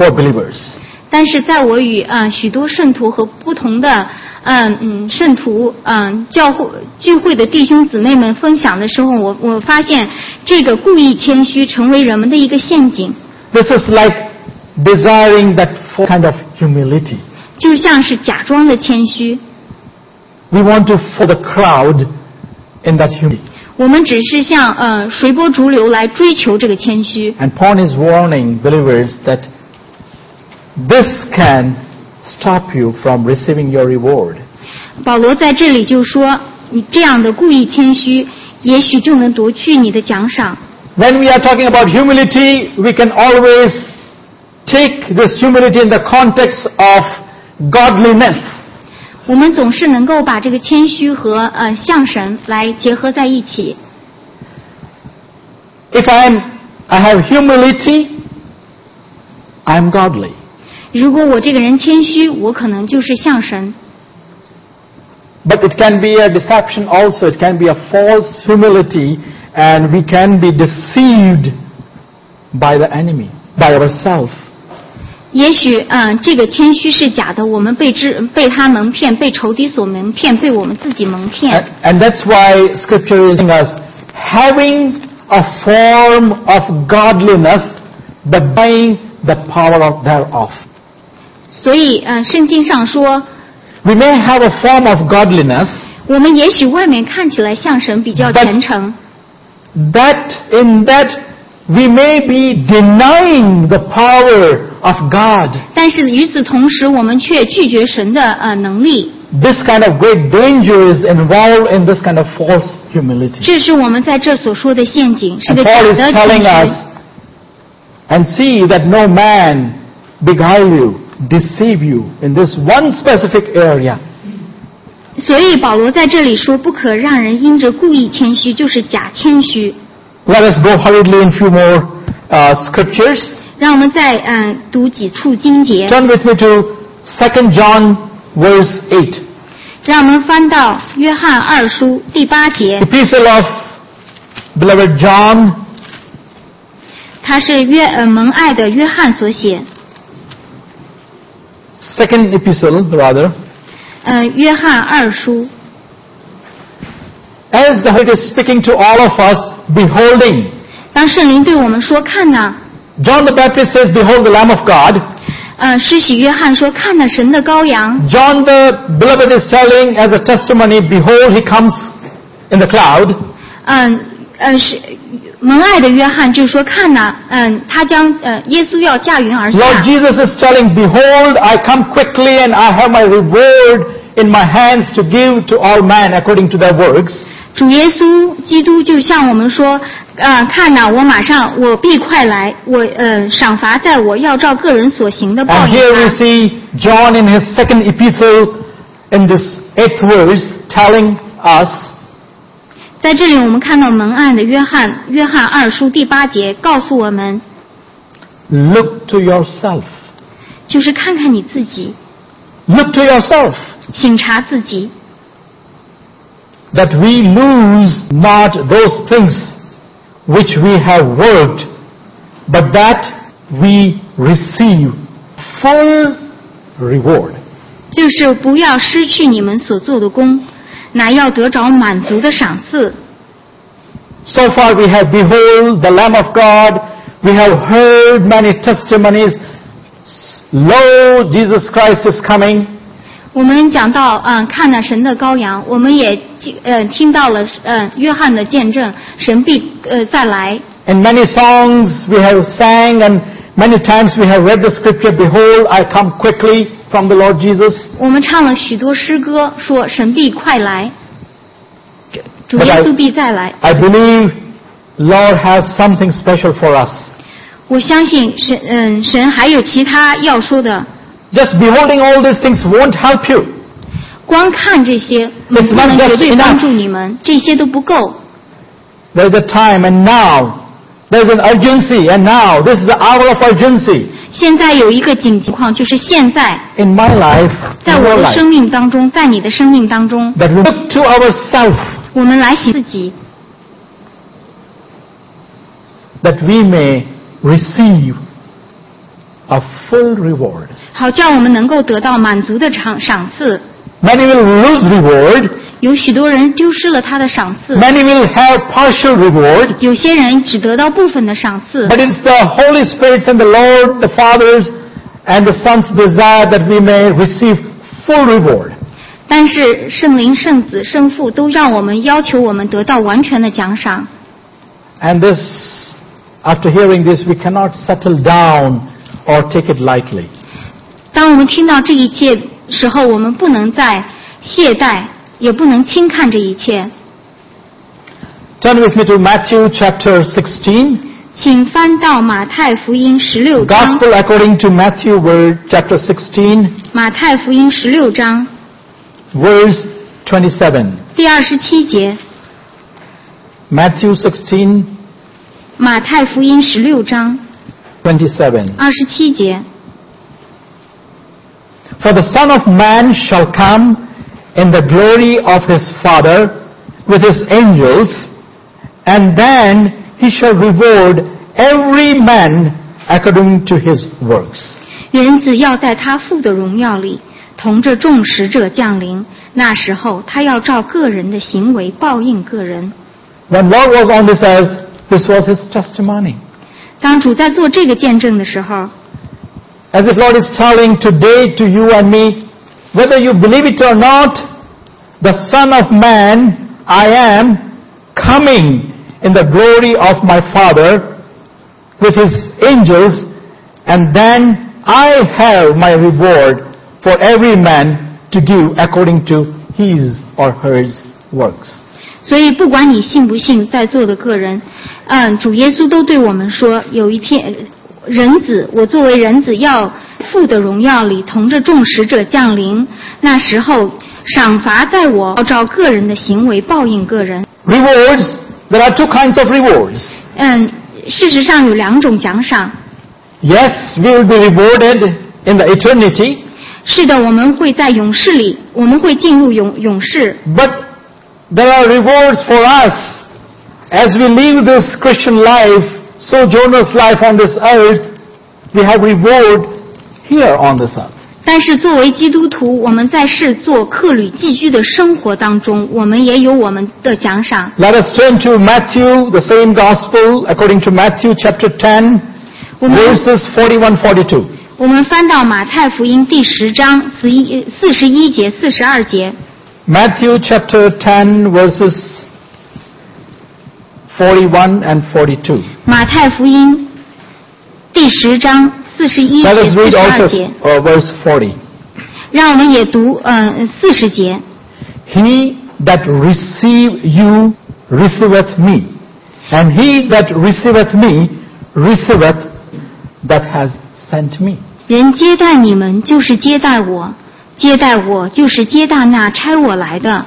for believers. 但是在我与呃许多圣徒和不同的嗯嗯圣徒嗯教会聚会的弟兄姊妹们分享的时候，我我发现这个故意谦虚成为人们的一个陷阱。 This is like desiring that kind of humility. 就像是假装的谦虚。 We want to follow the crowd in that humility. 我们只是像呃随波逐流来追求这个谦虚。 And Paul is warning believers that this can stop you from receiving your reward. 保罗在这里就说，你这样的故意谦虚，也许就能夺去你的奖赏。 When we are talking about humility, we can always take this humility in the context of godliness. 我们总是能够把这个谦虚和呃向神来结合在一起。 If I am, I have humility, I am godly. 如果我这个人谦虚，我可能就是向神。 But it can be a deception also. It can be a false humility, and we can be deceived by the enemy, by ourselves. 也许嗯、呃，这个谦虚是假的，我们被之被他蒙骗，被仇敌所蒙骗，被我们自己蒙骗。 And, and that's why Scripture is telling us, having a form of godliness, but denying the power of thereof. 所以呃，圣经上说 We may have a form of godliness, 我们也许外面看起来像神比较虔诚， that in that we may be denying the power of God. 但是与此同时，我们却拒绝神的呃能力。 This kind of great danger is involved in this kind of false humility. 这是我们在这所说的陷阱，是 And 个假 Paul 的 is 谦 telling 虚。 us, and see that no man beguile you, deceive you in this one specific area. 所以保罗在这里说，不可让人因着故意谦虚，就是假谦虚。 Let us go hurriedly in few more uh, scriptures. 让我们再嗯、呃、读几处经节。 Turn with me to Second John verse eight. 让我们翻到约翰二书第八节， Epistle of beloved John, 他是约呃蒙爱的约翰所写。 second epistle rather. 呃，约翰二书， As the Holy is speaking to all of us, beholding. 当圣灵对我们说看哪， John the Baptist says, behold the Lamb of God. 呃，施洗约翰说看哪神的羔羊。 John the beloved is telling as a testimony, behold he comes in the cloud. 嗯呃是蒙爱的约翰就说看哪，嗯，他将呃耶稣要驾云而下。 Lord Jesus is telling, behold I come quickly and I have my reward in my hands to give to all men according to their works. 主耶稣基督就向我们说，呃，看哪，我马上，我必快来，我呃赏罚在我，要照个人所行的报 And 应 here we 他。 see John in his second epistle in this eighth verse telling us, 在这里我们看到蒙爱的约翰，约翰二书第八节告诉我们， look to yourself. 就是看看你自己， Look to yourself, 省察自己， that we lose not those things which we have worked, but that we receive full reward. 就是不要失去你们所做的功，乃要得着满足的赏赐。 So far we have behold the Lamb of God, we have heard many testimonies, lo, Jesus Christ is coming. 我们讲到，嗯、呃，看了神的羔羊，我们也呃听到了，呃，约翰的见证，神必呃再来。 In many songs we have sang and many times we have read the scripture, behold, I come quickly from the Lord Jesus. 我们唱了许多诗歌，说神必快来，主 But 耶 I- 稣必再来。 I believe Lord has something special for us. 我相信神，嗯，神还有其他要说的。 Just beholding all these things won't help you. 光看这些， It's 不 not 能 just 绝对 enough. 帮助你们，这些都不够。 There's a time and now. There's an urgency and now. This is the hour of urgency 现在有一个紧急情况，就是现在， in my life, 在 in 我 your 的 life. 生命当中，在你的生命当中， That we look to ourselves, 我们来省自己， that we may receive a full reward. 好叫我们能够得到满足的赏赏赐。 Many will lose reward. 有许多人丢失了他的赏赐， Many will have partial reward. 有些人只得到部分的赏赐。 But it's the Holy Spirit's and the Lord, the Father's and the Son's desire that we may receive full reward. 但是圣灵、圣子、圣父都让我们要求我们得到完全的奖赏。 And this, after hearing this, we cannot settle down or take it lightly. 当我们听到这一切时候，我们不能再懈怠，也不能轻看这一切。 Turn with me to Matthew chapter sixteen. 请翻到马太福音十六章。 Gospel according to Matthew, word chapter sixteen, 马太福音十六章 verse twenty-seven. 第二十七节。 Matthew sixteen, 马太福音十六章 twenty-seven. 二十七节。 For the Son of Man shall come in the glory of his Father with his angels, and then he shall reward every man according to his works. 人子要在他父的荣耀里，同着众使者降临。那时候，他要照个人的行为报应个人。 When Lord was on this earth, this was his testimony. 当主在做这个见证的时候， As if Lord is telling today to you and me, whether you believe it or not, the Son of Man, I am coming in the glory of my Father with his angels, and then I have my reward for every man to give according to his or her works. 所以不管你信不信，在座的个人，嗯，主耶稣都对我们说，有一天，人子，我作为人子要父的荣耀里，同着众使者降临。那时候，赏罚在我，要照个人的行为报应个人。 Rewards, there are two kinds of rewards. 嗯，事实上有两种奖赏。 Yes, we will be rewarded in the eternity, 是的，我们会在永世里，我们会进入永永世。 but there are rewards for us as we live this Christian life, sojourner's life on this earth. We have reward here on this earth. 但是作为基督徒，我们在世做客旅寄居的生活当中，我们也有我们的奖赏。 Let us turn to Matthew, the same gospel, according to Matthew chapter ten, 我们 verses forty-one forty-two. 我们翻到马太福音第十章四一四十一节、四十二节。 Matthew chapter ten, verses forty-one and forty-two. 马太福音第十章四十一节、 Let us 四 read 十二 also 节， uh, verse forty. 让我们也读呃四十节。 He that receive you receiveth me, and he that receiveth me receiveth that has sent me. 人接待你们，就是接待我；接待我，就是接待那差我来的。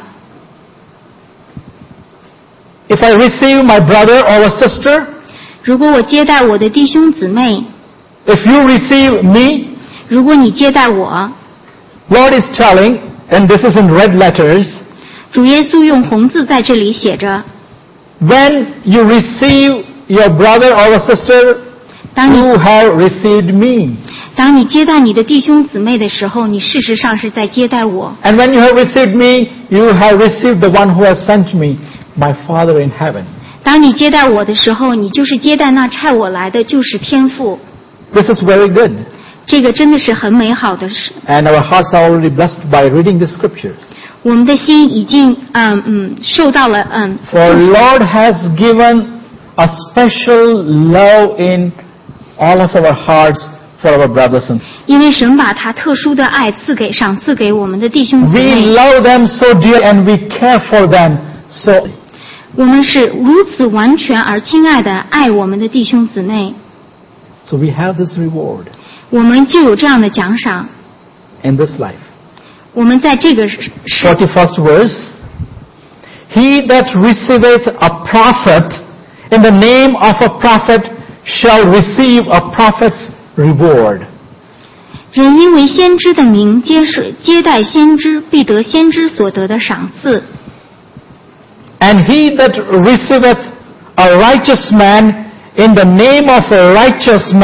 If I receive my brother or a sister, 如果我接待我的弟兄姊妹， if you receive me, 如果你接待我， Lord is telling, and this is in red letters, 主耶稣用红字在这里写着： when you receive your brother or a sister, 当你 you have received me. 当你接待你的弟兄姊妹的时候，你事实上是在接待我。 And when you have received me, you have received the one who has sent me, my Father in heaven. 当你接待我的时候，你就是接待那差我来的，就是天父。 This is very good. 这个真的是很美好的事。 And our hearts are already blessed by reading the scriptures. 我们的心已经嗯嗯受到了嗯， For Lord has given a special love in all of our hearts for our brothers and sisters. 因为神把他特殊的爱赐给赏赐给我们的弟兄姊 We 妹， love them so dear and we care for them so. 我们是如此完全而亲爱的爱我们的弟兄姊妹， So we have this reward 我们就有这样的奖赏。 in this life. 我们在这个时 forty-first verse. He that receiveth a prophet in the name of a prophet shall receive a prophet's reward. 人因为先知的名接受接待先知，必得先知所得的赏赐。 And he that receiveth a righteous man in the name of a righteous man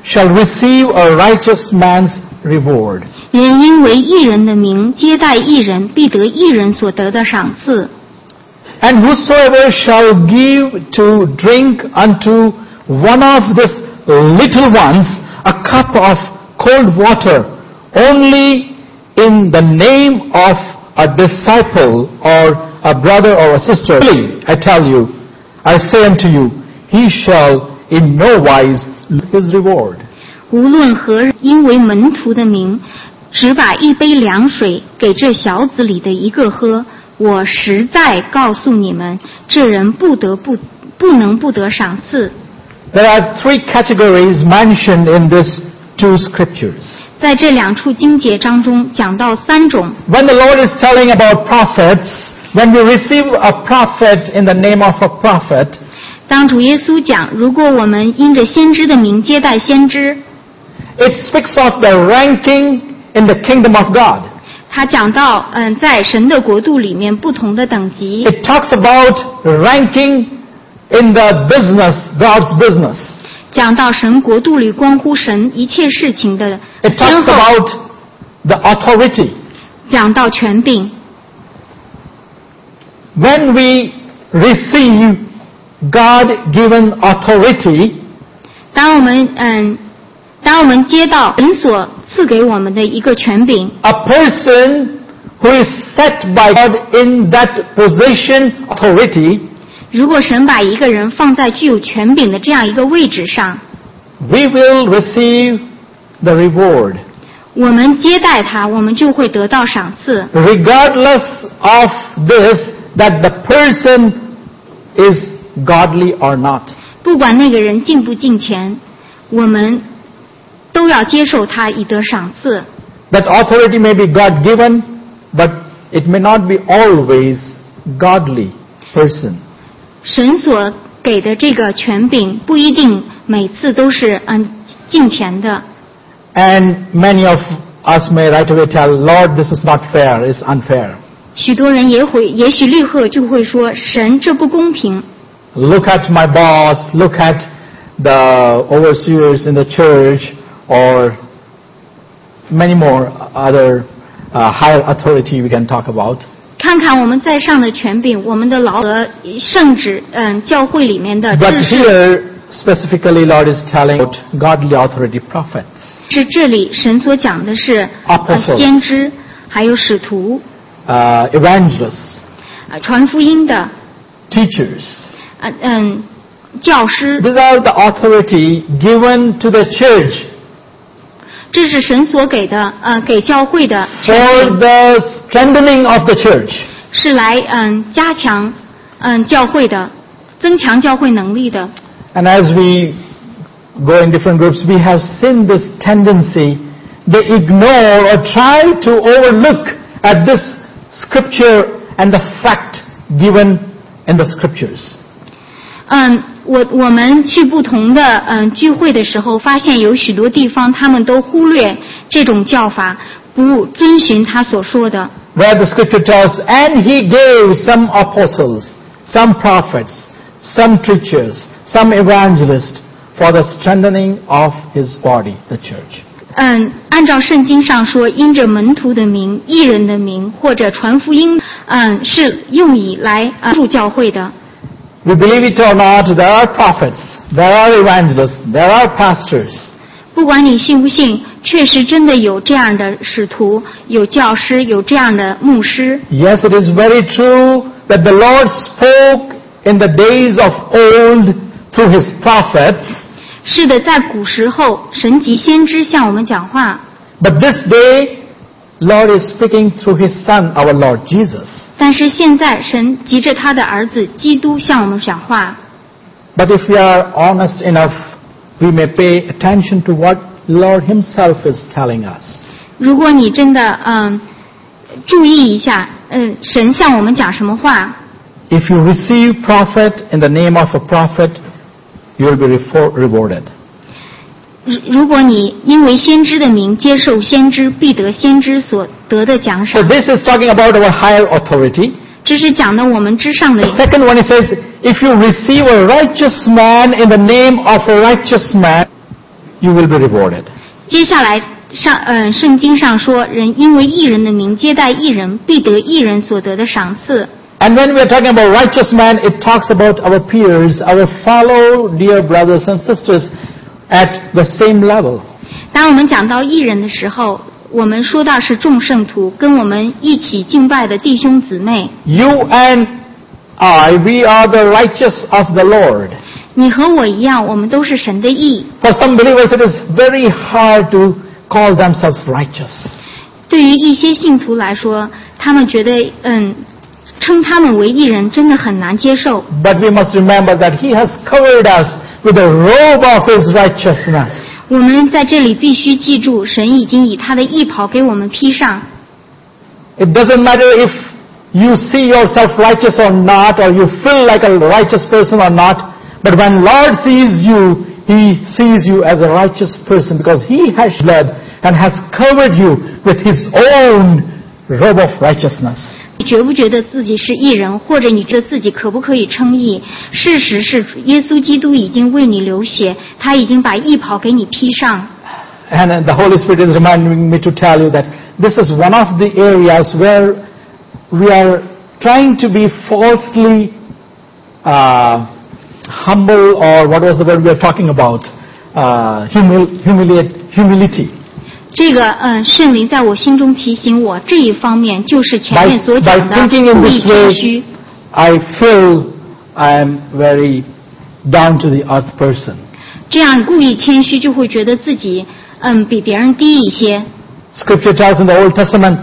shall receive a righteous man's reward. 人因为义人的名接待义人，必得义人所得的赏赐。 And whosoever shall give to drink unto one of these little ones a cup of cold water, only in the name of a disciple or a brother or a sister, really, I tell you, I say unto you, he shall in no wise lose his reward. 无论何人因为门徒的名，只把一杯凉水给这小子里的一个喝，我实在告诉你们，这人不得不不能不得赏赐。 There are three categories mentioned in these two scriptures. 在这两处经节当中讲到三种。 When the Lord is telling about prophets, when we receive a prophet in the name of a prophet, 当主耶稣讲，如果我们因着先知的名接待先知， it speaks of the ranking in the kingdom of God. 他讲到，嗯，在神的国度里面不同的等级。 It talks about ranking in the business, God's business. 讲到神国度里关乎神一切事情的 It 先 talks 后， about the authority. 讲到权柄。 When we receive God-given authority, 当我们嗯，当我们接到神所赐给我们的一个权柄， a person who is set by God in that position, authority, 如果神把一个人放在具有权柄的这样一个位置上， we will receive the reward, 我们接待他，我们就会得到赏赐。 regardless of this, that the person is godly or not. 不管那个人敬不敬虔，我们都要接受他以得赏赐。 That authority may be God-given, but it may not be always godly person. 神所给的这个权柄不一定每次都是嗯敬虔的。 And many of us may right away tell, Lord, this is not fair, it's unfair. 许多人也会，也许立刻就会说，神这不公平。 Look at my boss, look at the overseers in the church, or many more other uh, higher authority we can talk about. 看看我们在上的权柄，我们的劳和圣旨，嗯，教会里面的 But 知识。 here, specifically, Lord is telling about godly authority prophets. 是这里神所讲的是呃 Apostles. 先知，还有使徒， Uh, evangelists, 呃传福音的， teachers. 呃嗯教师， These are the authority given to the church 这是神所给的，呃给教会的权 for 柄， the strengthening of the church. 是来嗯加强嗯教会的，增强教会能力的。 And as we go in different groups, we have seen this tendency. They ignore or try to overlook at this scripture and the fact given in the scriptures. 嗯，我我们去不同的嗯聚会的时候，发现有许多地方他们都忽略这种教法，不遵循他所说的。 Where the scripture tells, and he gave some apostles, some prophets, some preachers, some evangelists for the strengthening of his body, the church. 嗯，按照圣经上说，因着门徒的名、义人的名或者传福音，嗯，是用以来帮助教会的。 We believe it or not, there are prophets, there are evangelists, there are pastors. 不管你信不信，确实真的有这样的使徒，有教师，有这样的牧师。 Yes, it is very true that the Lord spoke in the days of old through his prophets, 是的，在古时候，神及先知向我们讲话， but this day, Lord is speaking through his Son, our Lord Jesus. 但是现在神急着他的儿子基督向我们讲话。 But if we are honest enough, we may pay attention to what Lord himself is telling us. 如果你真的嗯注意一下，嗯，神向我们讲什么话？ If you receive prophet in the name of a prophet, you will be rewarded. 如如果你因为先知的名接受先知，必得先知所得的奖 So 赏。 this is talking about our higher authority. 这是讲的我们之上的。 The second one, it says, if you receive a righteous man in the name of a righteous man, you will be rewarded. 接下来上嗯、呃，圣经上说，人因为义人的名接待义人，必得义人所得的赏赐。 And when we are talking about righteous man, it talks about our peers, our fellow dear brothers and sisters at the same level. 当我们讲到义人的时候，我们说到是众圣徒，跟我们一起敬拜的弟兄姊妹。 You and I, we are the righteous of the Lord. 你和我一样，我们都是神的义。 For some believers, it is very hard to call themselves righteous. 对于一些信徒来说，他们觉得，嗯，称他们为义人真的很难接受。 But we must remember that He has covered us with the robe of His righteousness. 我们在这里必须记住，神已经以他的义袍给我们披上。 It doesn't matter if you see yourself righteous or not, or you feel like a righteous person or not, but when Lord sees you, He sees you as a righteous person because He has blood and has covered you with His own robe of righteousness. 你觉不觉得自己是义人，或者你觉得自己可不可以称义？事实是，耶稣基督已经为你流血，他已经把义袍给你披上。 And the Holy Spirit is reminding me to tell you that this is one of the areas where we are trying to be falsely uh, humble, or what was the word we are talking about? Uh, humil- humiliate, humility. 这个嗯，圣灵在我心中提醒我这一方面，就是前 By, 面所 by 讲的 thinking in 故意 this 谦 way, 虚。 I feel I am very down to the earth person. 这样故意谦虚，就会觉得自己嗯比别人低一些。 Scripture tells in the Old Testament,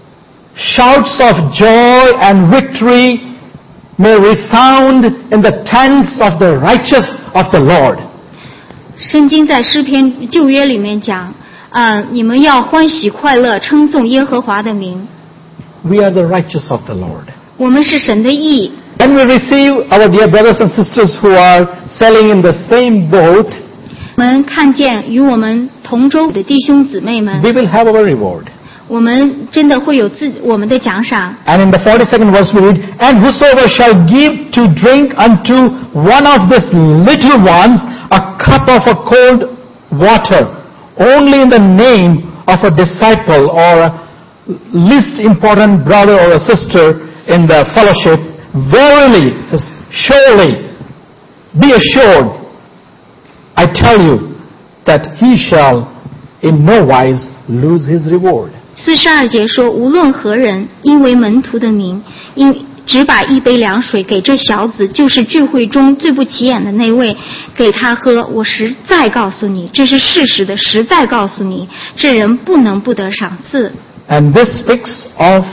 shouts of joy and victory may resound in the tents of the righteous of the Lord. 圣经在诗篇旧约里面讲。嗯，你们要欢喜快乐，称颂耶和华的名。 We are the righteous of the Lord. 我们是神的义。 When we receive our dear brothers and sisters who are sailing in the same boat, 我们看见与我们同舟的弟兄姊妹们， we will have our reward. 我们真的会有自我们的奖赏。 And in the forty-second verse we read, And whosoever shall give to drink unto one of these little ones a cup of a cold water, only in the name of a disciple or a least important brother or a sister in the fellowship, verily, it says, surely, be assured, I tell you, that he shall in no wise lose his reward. 四十二节说，无论何人，因为门徒的名，因只把一杯凉水给这小子，就是聚会中最不起眼的那位，给他喝。我实在告诉你，这是事实的，实在告诉你，这人不能不得赏赐。 And this speaks of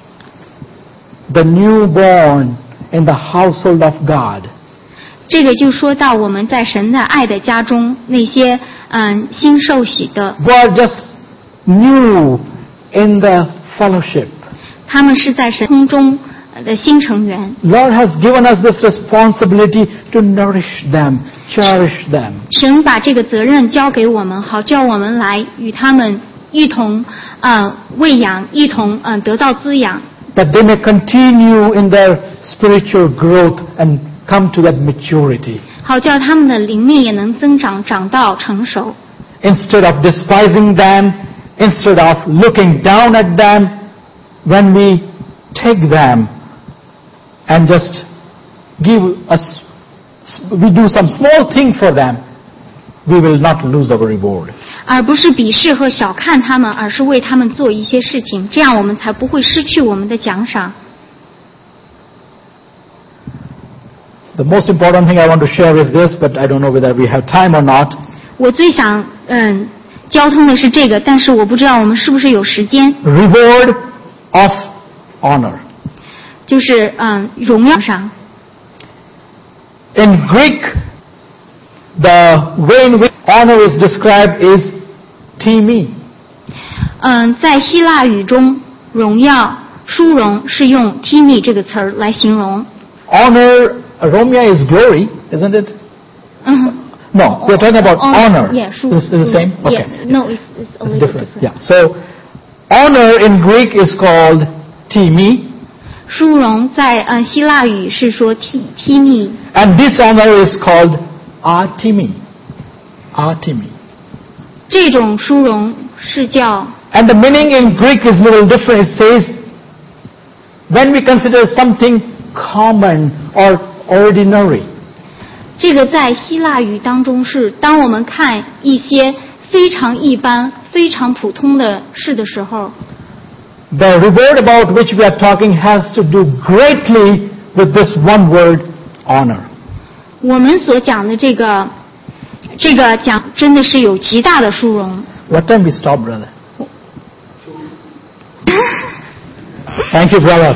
the newborn in the household of God. 这个就说到我们在神的爱的家中，那些嗯新受洗的， Who are just new in the fellowship. 他们是在神中的新成员。 Lord has given us this responsibility to nourish them, cherish them. 神把这个责任交给我们，好叫我们来与他们一同啊、呃、喂养，一同嗯、呃、得到滋养， That they may continue in their spiritual growth and come to that maturity. 好叫他们的灵命也能增长，长到成熟。 Instead of despising them, instead of looking down at them, when we take them and just give us, we do some small thing for them, we will not lose our reward. 而不是鄙视和小看他们，而是为他们做一些事情，这样我们才不会失去我们的奖赏。 The most important thing I want to share is this, but I don't know whether we have time or not. 我最想嗯交通的是这个，但是我不知道我们是不是有时间。 Reward of honor. 就是嗯荣耀上。 In Greek, the way in which honor is described is timi. 嗯，在希腊语中，荣耀、殊荣是用 timi 这个词儿来形容。 Honor, Romia is glory, isn't it? 嗯。 No, we're talking about honor. Yeah, sure. Is, is the same? Okay. Yeah, no, it's, it's a It's little different. different. Yeah. So, honor in Greek is called timi, 殊荣在呃希腊语是说 t timi， and dishonor is called artimi. Artimi. 这种殊荣是叫 And the meaning in Greek is a little different. It says, when we consider something common or ordinary. 这个在希腊语当中是当我们看一些非常一般非常普通的事的时候， The reward about which we are talking has to do greatly with this one word, honor. 我们所讲的这个这个讲真的是有极大的殊荣。 What time we stop, brother? Thank you, brother.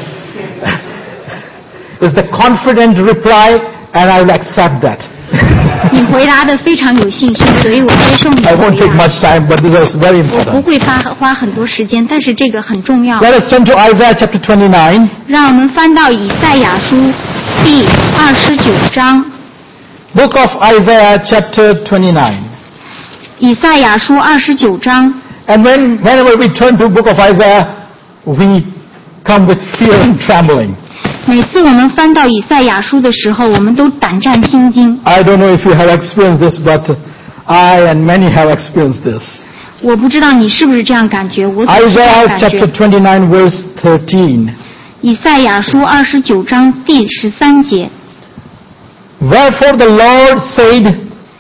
It's the confident reply, and I will accept that. 你回答的非常有信心，所以我接受你的 I 回 won't take 答。 much time, but this is very 我不 important. 会花花很多时间，但是这个很重要。 Let us turn to Isaiah chapter twenty-nine. 让我们翻到以赛亚书第二十九章。 Book of Isaiah chapter twenty-nine. 以赛亚书二十九章。 And when, whenever we turn to book of Isaiah, we come with fear and trembling. 每次我们翻到以赛亚书的时候，我们都胆战心惊。 I don't know if you have experienced this, but I and many have experienced this. 我不知道你是不是这样感觉，我总是这样 Isaiah 感 chapter 觉。 twenty-nine verse thirteen. 以赛亚书二十九章第十三节。 Wherefore the Lord said,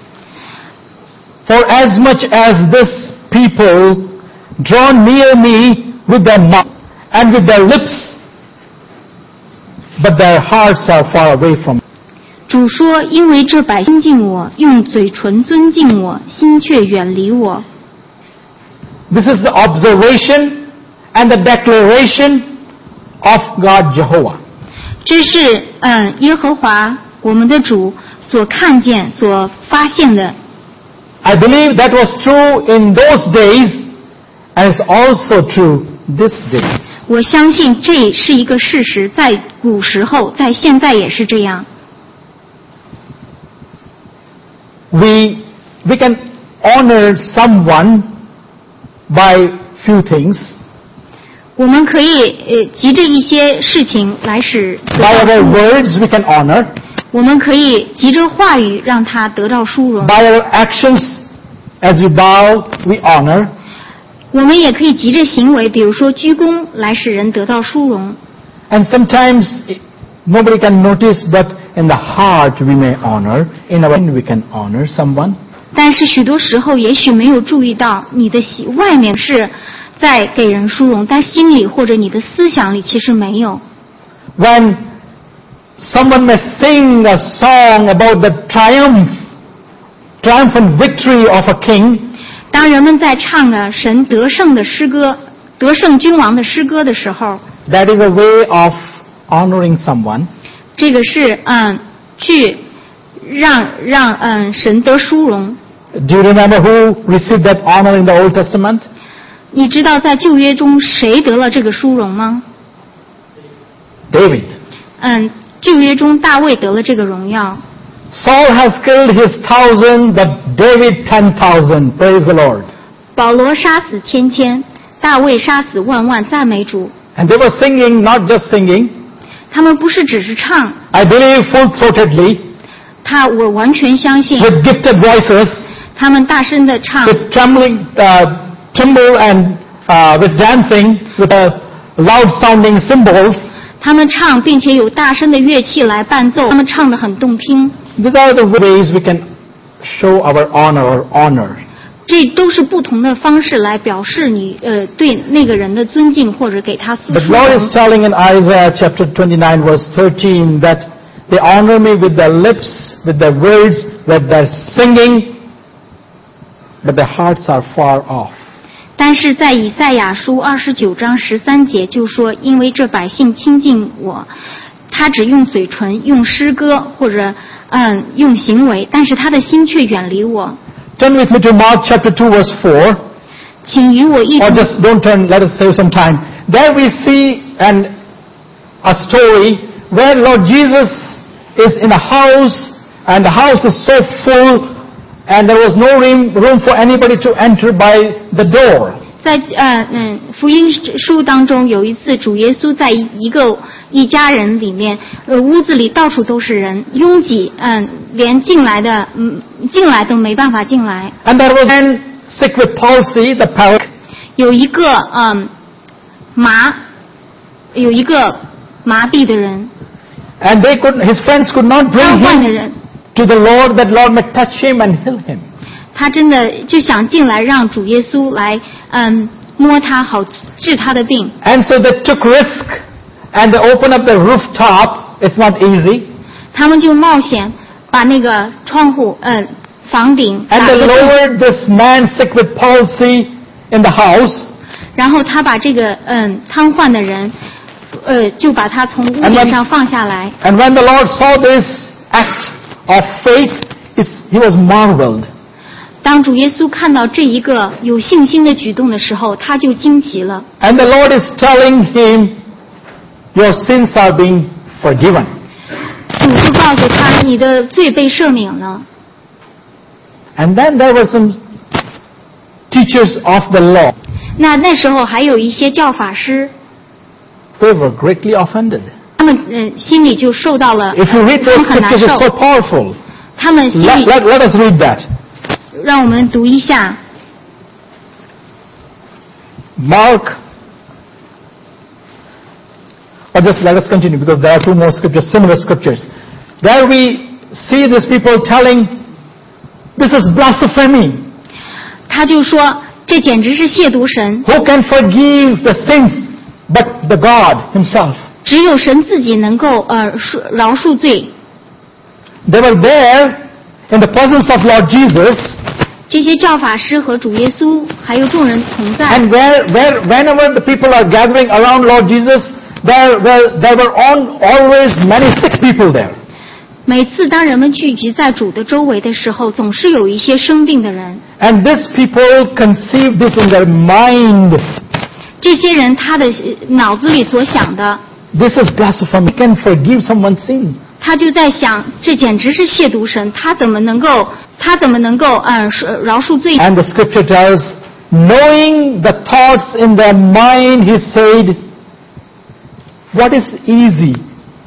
For as much as this people draw near me with their mouth and with their lips, but their hearts are far away from me. 主说：“因为这百姓敬我，用嘴唇尊敬我，心却远离我。” This is the observation and the declaration of God Jehovah. 这是嗯耶和华我们的主所看见、所发现的。 I believe that was true in those days and is also true these days. 我相信这是一个事实，在古时候，在现在也是这样。 We, we can honor someone by few things. 我们可以呃急着一些事情来使得 By 到 our 殊荣 words we can honor. 我们可以急着话语让他得到殊荣。 By our actions, as we bow, we honor. 我们也可以急着行为，比如说鞠躬，来使人得到殊荣。 And sometimes nobody can notice, but in the heart we may honor. In our mind we can honor someone. 但是许多时候，也许没有注意到，你的喜外面是在给人殊荣，但心里或者你的思想里其实没有。 When someone may sing a song about the triumph, triumphant victory of a king, 当人们在唱啊神得胜的诗歌、得胜君王的诗歌的时候， that is a way of honoring someone. 这个是嗯去让让嗯神得殊荣。 Do you remember who received that honor in the Old Testament? 你知道在旧约中谁得了这个殊荣吗？ David. 嗯，旧约中大卫得了这个荣耀。 Saul has killed his thousand, but David ten thousand. Praise the Lord. 保罗杀死千千，大卫杀死万万，赞美主。 And they were singing, not just singing. 他们不是只是唱， I believe full-throatedly, 他我完全相信， with gifted voices, 他们大声的唱， with trembling, uh, tremble and uh, with dancing, with uh, loud-sounding cymbals. 他们唱，并且有大声的乐器来伴奏，他们唱得很动听。 These are the ways we can show our honor or honor. 这都是不同的方式来表示你呃对那个人的尊敬，或者给他诉 The 说。 Lord is telling in Isaiah chapter twenty-nine verse thirteen that they honor me with their lips, with their words, with their singing, but their hearts are far off. 但是在以赛亚书二十九章十三节就说，因为这百姓亲近我，他只用嘴唇、用诗歌或者嗯用行为，但是他的心却远离我。 Turn with me to Mark chapter two verse four. 请与我一 Or 同 just don't turn, let us save some time. There we see an, a story where Lord Jesus is in a house and the house is so full and there was no room, room for anybody to enter by the door. 在呃嗯福音书当中，有一次主耶稣在一个一家人里面，呃屋子里到处都是人，拥挤，嗯、连进来的嗯进来都没办法进来。 And there was a man sick with palsy, the paralytic, 有一个嗯麻，有一个麻痹的人， and they could, his friends could not 瘫 bring 痪的 him 人， to the Lord, that Lord may touch him and heal him. 他真的就想进来让主耶稣来嗯摸他，好治他的病。 And so they took risk and they opened up the rooftop. It's not easy. 他们就冒险把那个窗户嗯房顶打 And they 个洞， lowered this man sick with palsy in the house. 然后他把这个嗯瘫痪的人，呃就把他从屋 And 顶 when- 上放下来。 And when the Lord saw this act of faith, he's- he was marveled. 当主耶稣看到这一个有信心的举动的时候，他就惊奇了。 And the Lord is telling him, your sins are being forgiven. 主就告诉他，你的罪被赦免了。 And then there were some teachers of the law. 那那时候还有一些教法师， They were greatly offended. 他们嗯、呃、心里就受到了， If you read 他 those 们很难 scriptures, it's 受 so。powerful. 他们心 Let, 里， let, let us read that. 让我们读一下 Mark, or just let us continue because there are two more scriptures, similar scriptures. There we see these people telling, this is blasphemy. 他就说这简直是亵渎神， Who can forgive the sins but the God himself? 只有神自己能够呃恕饶恕罪。 They were there in the presence of Lord Jesus, 这些教法师和主耶稣还有众人同在， and where, where, whenever the people are gathering around Lord Jesus, there were, there were on, always many sick people there. 每次当人们聚集在主的周围的时候，总是有一些生病的人。 And these people conceived this in their mind. 这些人他的呃脑子里所想的， This is blasphemy. Can forgive someone's sin. 他就在想，这简直是亵渎神，他怎么能够，他怎么能够呃恕饶恕罪？ And the scripture tells, knowing the thoughts in their mind, he said, what is easy?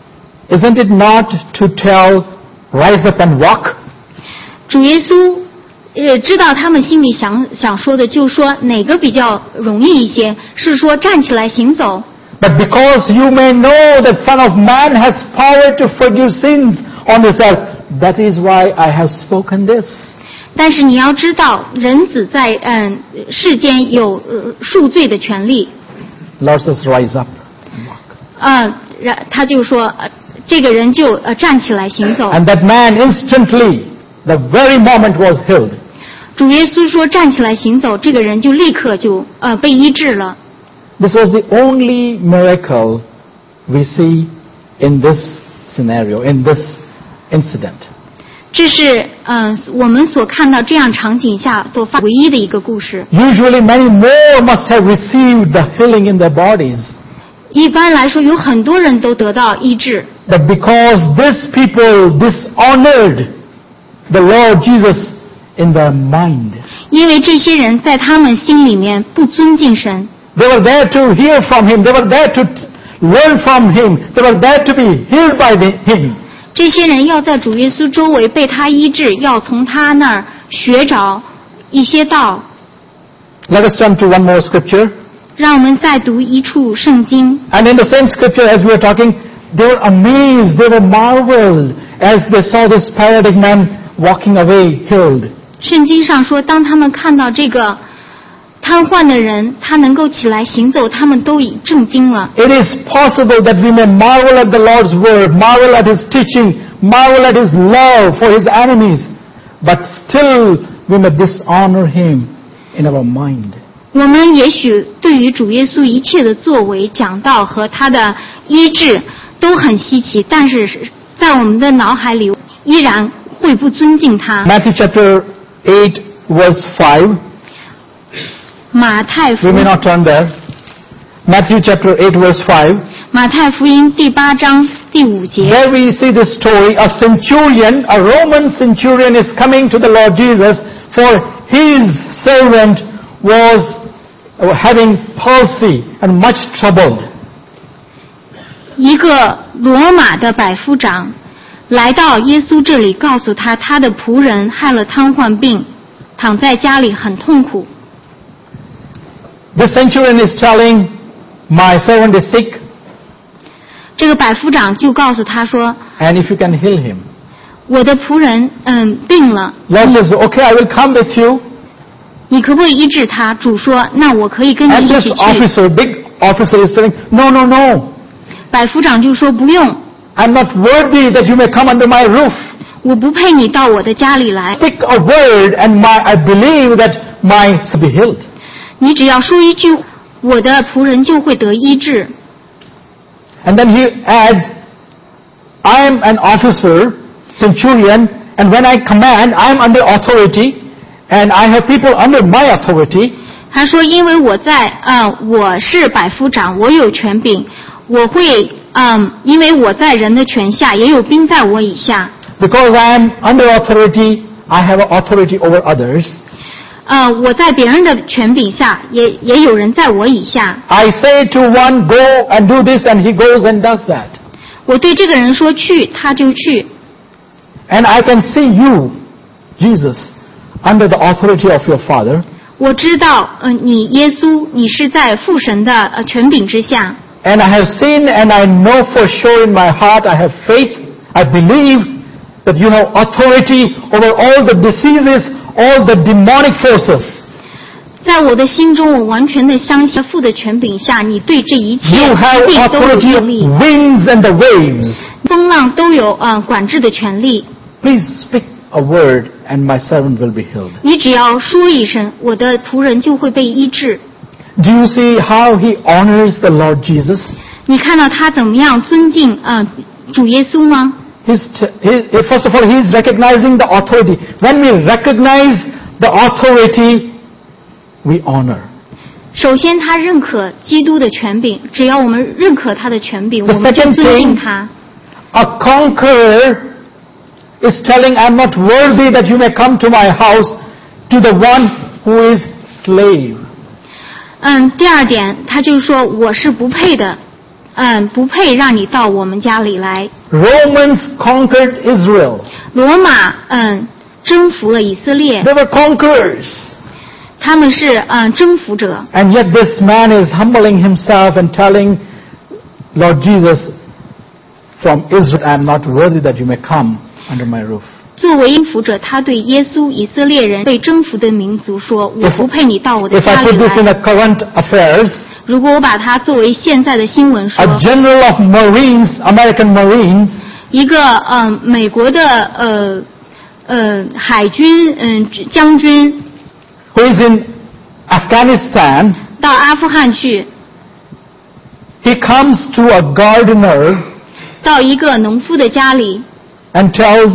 Isn't it not to tell, rise up and walk? 主耶稣呃知道他们心里想想说的，就说哪个比较容易一些？是说站起来行走。 But because you may know that Son of Man has power to forgive sins on this earth, that is why I have spoken this. 但是你要知道，人子在嗯世间有呃恕罪的权利。 Lord says, rise up and walk. 呃，然他就说，呃，这个人就呃站起来行走。 And that man instantly, the very moment was healed. 主耶稣说站起来行走，这个人就立刻就呃被医治了。 This was the only miracle we see in this scenario, in this incident. 这是嗯、呃、我们所看到这样场景下所发唯一的一个故事。 Usually many more must have received the healing in their bodies. 一般来说，有很多人都得到医治， But because these people dishonored the Lord Jesus in their mind. 因为这些人在他们心里面不尊敬神。 They were there to hear from Him. They were there to learn from Him. They were there to be healed by the, Him. 这些人要在主耶稣周围被他医治，要从他那儿学着一些道。 Let us turn to one more scripture. 让我们再读一处圣经。 And in the same scripture as we were talking, they were amazed, they were marveled as they saw this paralytic man walking away healed. 圣经上说，当他们看到这个瘫痪的人，他能够起来行走，他们都已震惊了。 It is possible that we may marvel at the Lord's word, marvel at His teaching, marvel at His love for His enemies, but still we may dishonor Him in our mind. 我们也许对于主耶稣一切的作为、讲道和他的医治都很稀奇，但是在我们的脑海里依然会不尊敬他。 Matthew chapter eight verse five. 马太福 We may 音 not turn there. Matthew chapter eight verse five. 马太福音第八章第五节， There we see this story. A centurion, a Roman centurion is coming to the Lord Jesus, for his servant was having palsy and much troubled. 一个罗马的百夫长来到耶稣这里，告诉他他的仆人害了瘫痪病。 躺在家里很痛苦。 The centurion is telling, my servant is sick, 这个百夫长就告诉他说 and if you can heal him. 我的仆人嗯病了， Lord says, okay, I will come with you. 你可不可以医治他？主说那我可以跟你 And 一 this 起去。 officer, big officer is saying, no, no, no. 百夫长就说不用， I'm not worthy that you may come under my roof. 我不配你到我的家里来， Speak a word and my, I believe that mine shall be healed. 你只要说一句，我的仆人就会得医治。 And then he adds, I am an officer, centurion, and when I command, I am under authority, and I have people under my authority. 他说因为我在呃我是百夫长，我有权柄，我会嗯因为我在人的权下，也有兵在我以下。 Because I am under authority, I have authority over others. 呃我在别人的权柄下，也也有人在我以下。 I say to one, go and do this, and he goes and does that. 我对这个人说去，他就去。 And I can see you, Jesus, under the authority of your Father. 我知道，呃，你耶稣，你是在父神的呃权柄之下。 And I have seen and I know for sure in my heart, I have faith, I believe that you have authority over all the diseases, all the demonic forces. 在我的心中，我完全的相信父的权柄下，你对这一切 You have 疾病都有 authority 能 of 力， winds and the waves. 风浪都有呃管制的权利。 Please speak a word and my servant will be healed. 你只要说一声，我的仆人就会被医治。 Do you see how he honors the Lord Jesus? 你看到他怎么样尊敬呃主耶稣吗？ He's t- he, first of all, he is recognizing the authority. When we recognize the authority, we honor. 首先，他认可基督的权柄，只要我们认可他的权柄， The 我们就 second 尊敬 thing, 他。 a conqueror is telling, I'm not worthy that you may come to my house, to the one who is slave. 嗯，第二点，他就说我是不配的，嗯，不配让你到我们家里来。 Romans conquered Israel. 罗马嗯征服了以色列， They were conquerors. 他们是嗯征服者， And yet this man is humbling himself and telling Lord Jesus, from Israel, I am not worthy that you may come under my roof. 作为征服者，他对耶稣以色列人被征服的民族说：“我不配你到我的 If I 家里 put this in 来。 a current affairs, ” 如果我把它作为现在的新闻说， a general of Marines, American Marines, 一个嗯美国的呃呃海军嗯将军 who is in Afghanistan, 到阿富汗去， he comes to a gardener 到一个农夫的家里， and tells,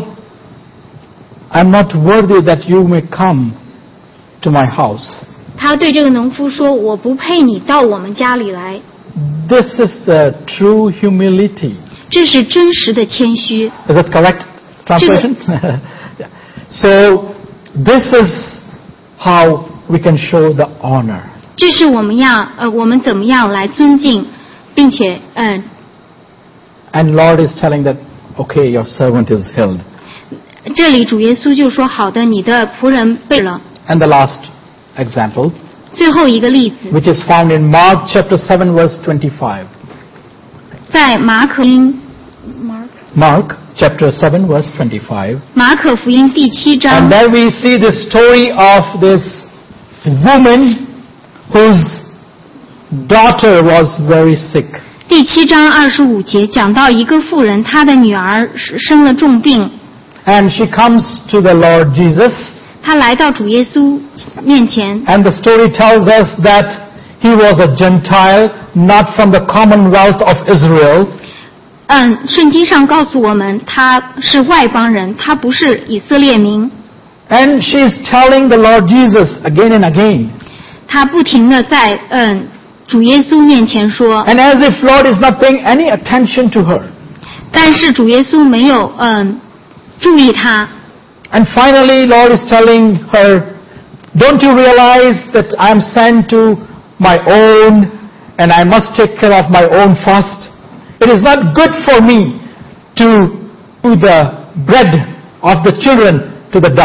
I'm not worthy that you may come to my house. 他对这个农夫说：“我不配你到我们家里来。 This is the true humility. ” 这是真实的谦虚。 Is that correct translation? Yeah. So this is how we can show the honor. 这是我们要呃我们怎么样来尊敬，并且嗯、 And Lord is telling that, okay, your servant is healed. 这里主耶稣就说：“好的，你的仆人被了。 And the last example, ” 最后一个例子， which is found in Mark chapter seven verse twenty-five. 在马可福音 Mark chapter seven verse twenty-five. 马可福音第七章 And，there we see the story of this woman whose daughter was very sick. 第七章二十五节讲到一个妇人，她的女儿生了重病， And she comes to the Lord Jesus. 她来到主耶稣面前。 And the story tells us that he was a Gentile, not from the commonwealth of Israel. 嗯，圣经上告诉我们，他是外邦人，他不是以色列民。 And she is telling the Lord Jesus again and again. 他不停的在嗯主耶稣面前说， And as if Lord is not paying any attention to her. 但是主耶稣没有嗯注意他。 And finally, Lord is telling her, don't you realize that I am sent to my own and I must take care of my own first? It is not good for me to do the bread of the children to the dog.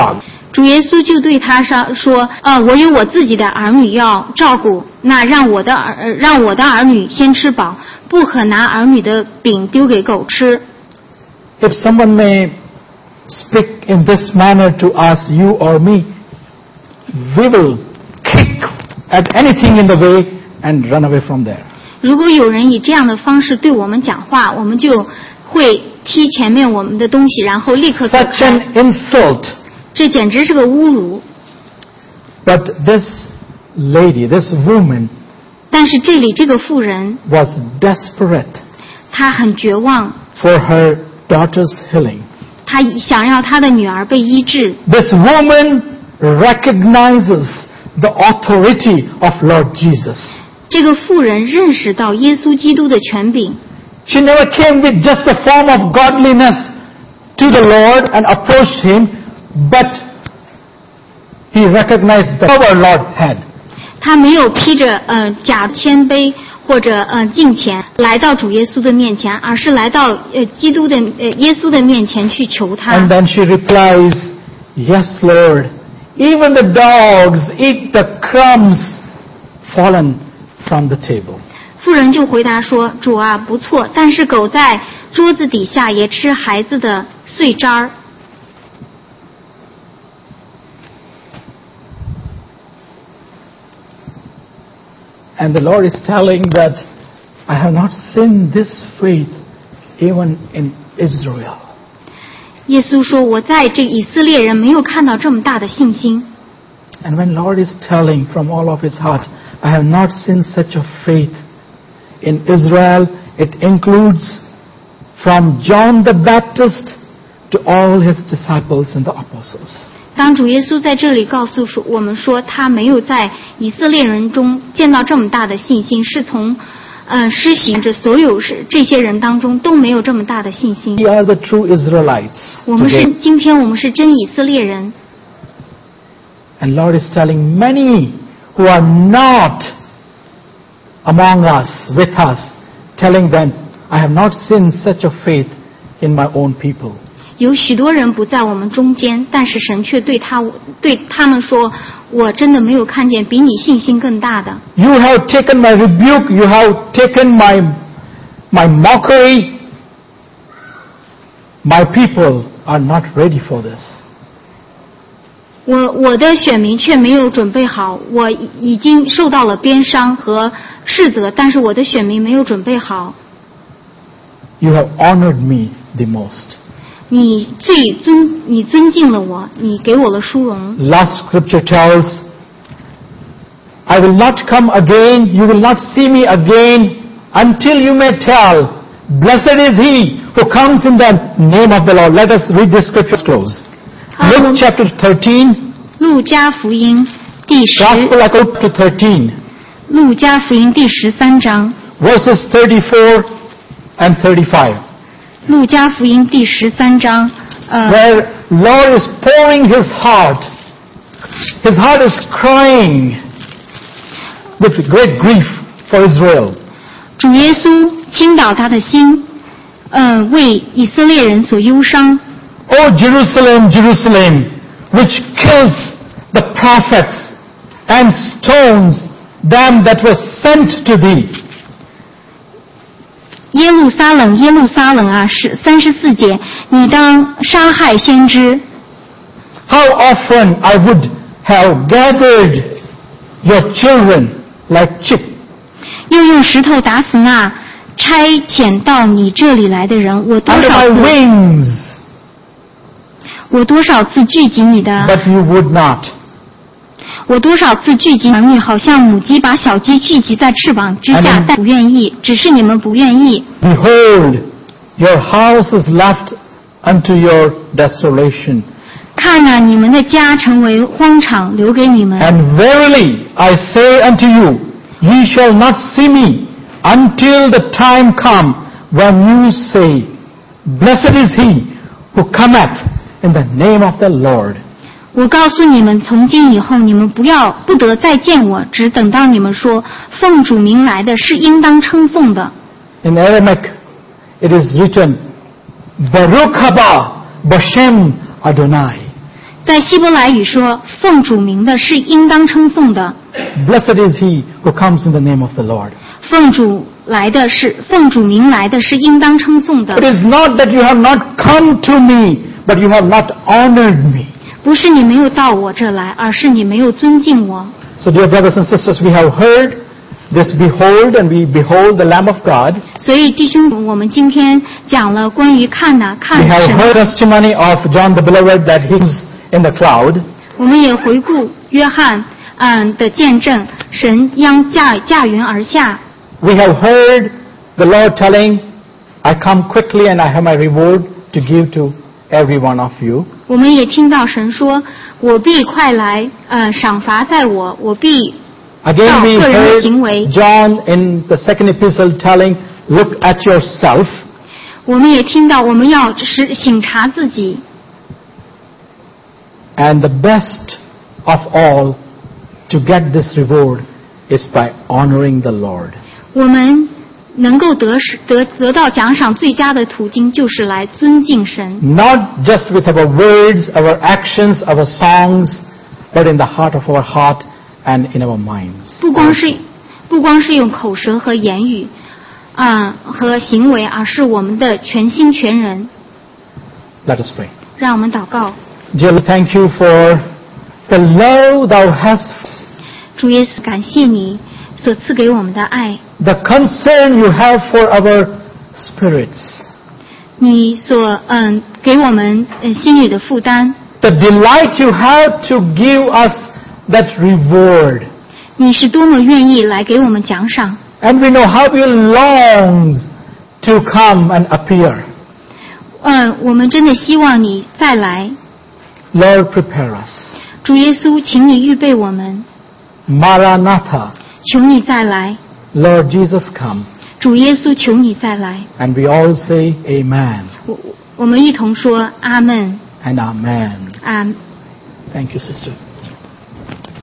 主耶稣就对他说：“呃，我有我自己的儿女要照顾，那让我的儿让我的儿女先吃饱，不可拿儿女的饼丢给狗吃。” If someone may speak in this manner to us, you or me, we will kick at anything in the way and run away from there. 如果有人以这样的方式对我们讲话，我们就会踢前面我们的东西，然后立刻走 Such 开。 an insult. 这简直是个侮辱。 But this lady, this woman, 但是这里这个妇人， was desperate 她很绝望， for her daughter's healing. 她想要她的女儿被医治。 This woman recognizes the authority of Lord Jesus. 这个妇人认识到耶稣基督的权柄， She never came with just the form of godliness to the Lord and approached him, but he recognized the power Lord had. 她没有披着呃假谦卑或者呃敬虔来到主耶稣的面前，而是来到呃基督的呃耶稣的面前去求他。 And then she replies, "Yes, Lord, even the dogs eat the crumbs fallen from the table." 妇人就回答说：“主啊，不错，但是狗在桌子底下也吃孩子的碎渣儿。” And the Lord is telling that I have not seen this faith even in Israel. 耶稣说：“我在这以色列人没有看到这么大的信心。” And when Lord is telling from all of his heart, I have not seen such a faith in Israel, it includes from John the Baptist to all his disciples and the apostles. 当主耶稣在这里告诉我们说，他没有在以色列人中见到这么大的信心，是从呃施行着所有是这些人当中都没有这么大的信心。 We are the true Israelites 我们是 today. 今天我们是真以色列人。 And Lord is telling many who are not among us, with us, telling them, I have not seen such a faith in my own people. 有许多人不在我们中间，但是神却对他对他们说：“我真的没有看见比你信心更大的。 You have taken my rebuke, you have taken my, my mockery. My people are not ready for this. 我我的选民却没有准备好，我已已经受到了鞭伤和斥责，但是我的选民没有准备好。 You have honored me the most. 你最尊，你尊敬了我，你给我了殊荣。 Last scripture tells, I will not come again, you will not see me again, until you may tell, blessed is he who comes in the name of the Lord. Let us read this scripture close. Luke chapter thirteen, 路加福音第十， Gospel like Luke chapter thirteen, 路加福音第十三章， verses thirty-four and thirty-five, 路加福音第十三章，呃， where Lord is pouring his heart. His heart is crying with great grief for Israel. 主耶稣倾倒他的心，呃，为以色列人所忧伤。 O Jerusalem, Jerusalem, which kills the prophets and stones them that were sent to thee. 耶路撒冷，耶路撒冷啊！是三十四节，你当杀害先知。 How often I would have gathered your children like sheep. 又用石头打死那差遣到你这里来的人。我多 Under 少 my 次， wings, 我多少次聚集你的， but you would not. 我多少次聚集儿女，好像母鸡把小鸡聚集在翅膀之下， Amen. 但不愿意，只是你们不愿意。 Behold, your house is left unto your desolation. 看啊，你们的家成为荒场，留给你们。 And verily I say unto you, ye shall not see me until the time come when you say, blessed is he who cometh in the name of the Lord. 我告诉你们，从今以后，你们不要不得再见我，只等到你们说奉主名来的是应当称颂的。 In Aramaic, it is written, Baruch haba Bashem Adonai. 在希伯来语说，奉主名的是应当称颂的。 Blessed is he who comes in the name of the Lord. 奉主来的是奉主名来的是应当称颂的。 It is not that you have not come to me, but you have not honored me. 不是你没有到我这来，而是你没有尊敬我。 So dear brothers and sisters, we have heard this behold and we behold the Lamb of God. 所以弟兄，我们今天讲了关于看呐、看 We have 神。 heard testimony of John the Beloved that he is in the cloud. 我们也回顾约翰嗯的见证，神央驾驾云而下。 We have heard the Lord telling, I come quickly and I have my reward to give to every one of you. 我们也听到神说：“我必快来，呃，赏罚在我，我必 Again 照 we 个人的 heard 行为。” John in the second epistle telling, look at yourself. 我们也听到我们要是省察自己。 And the best of all to get this reward is by honoring the Lord. 我们能够得得得到奖赏最佳的途径，就是来尊敬神。 Not just with our words, our actions, our songs, but in the heart of our heart and in our minds. 不光是不光是用口舌和言语，啊、和行为，而是我们的全心全人。 Let us pray. 让我们祷告。 Dear Lord, thank you for the love thou hast, 主耶稣，感谢你所赐给我们的爱， the concern you have for our spirits, 你所嗯给我们呃心里的负担， the delight you have to give us that reward. 你是多么愿意来给我们奖赏。 And we know how you longs to come and appear. 嗯，我们真的希望你再来。 Lord, prepare us. 主耶稣，请你预备我们， Maranatha. 求你再来。 Lord Jesus, come. 主耶稣，求你再来。 And we all say amen 我我们一同说阿门， and amen. 阿。 Thank you, sister.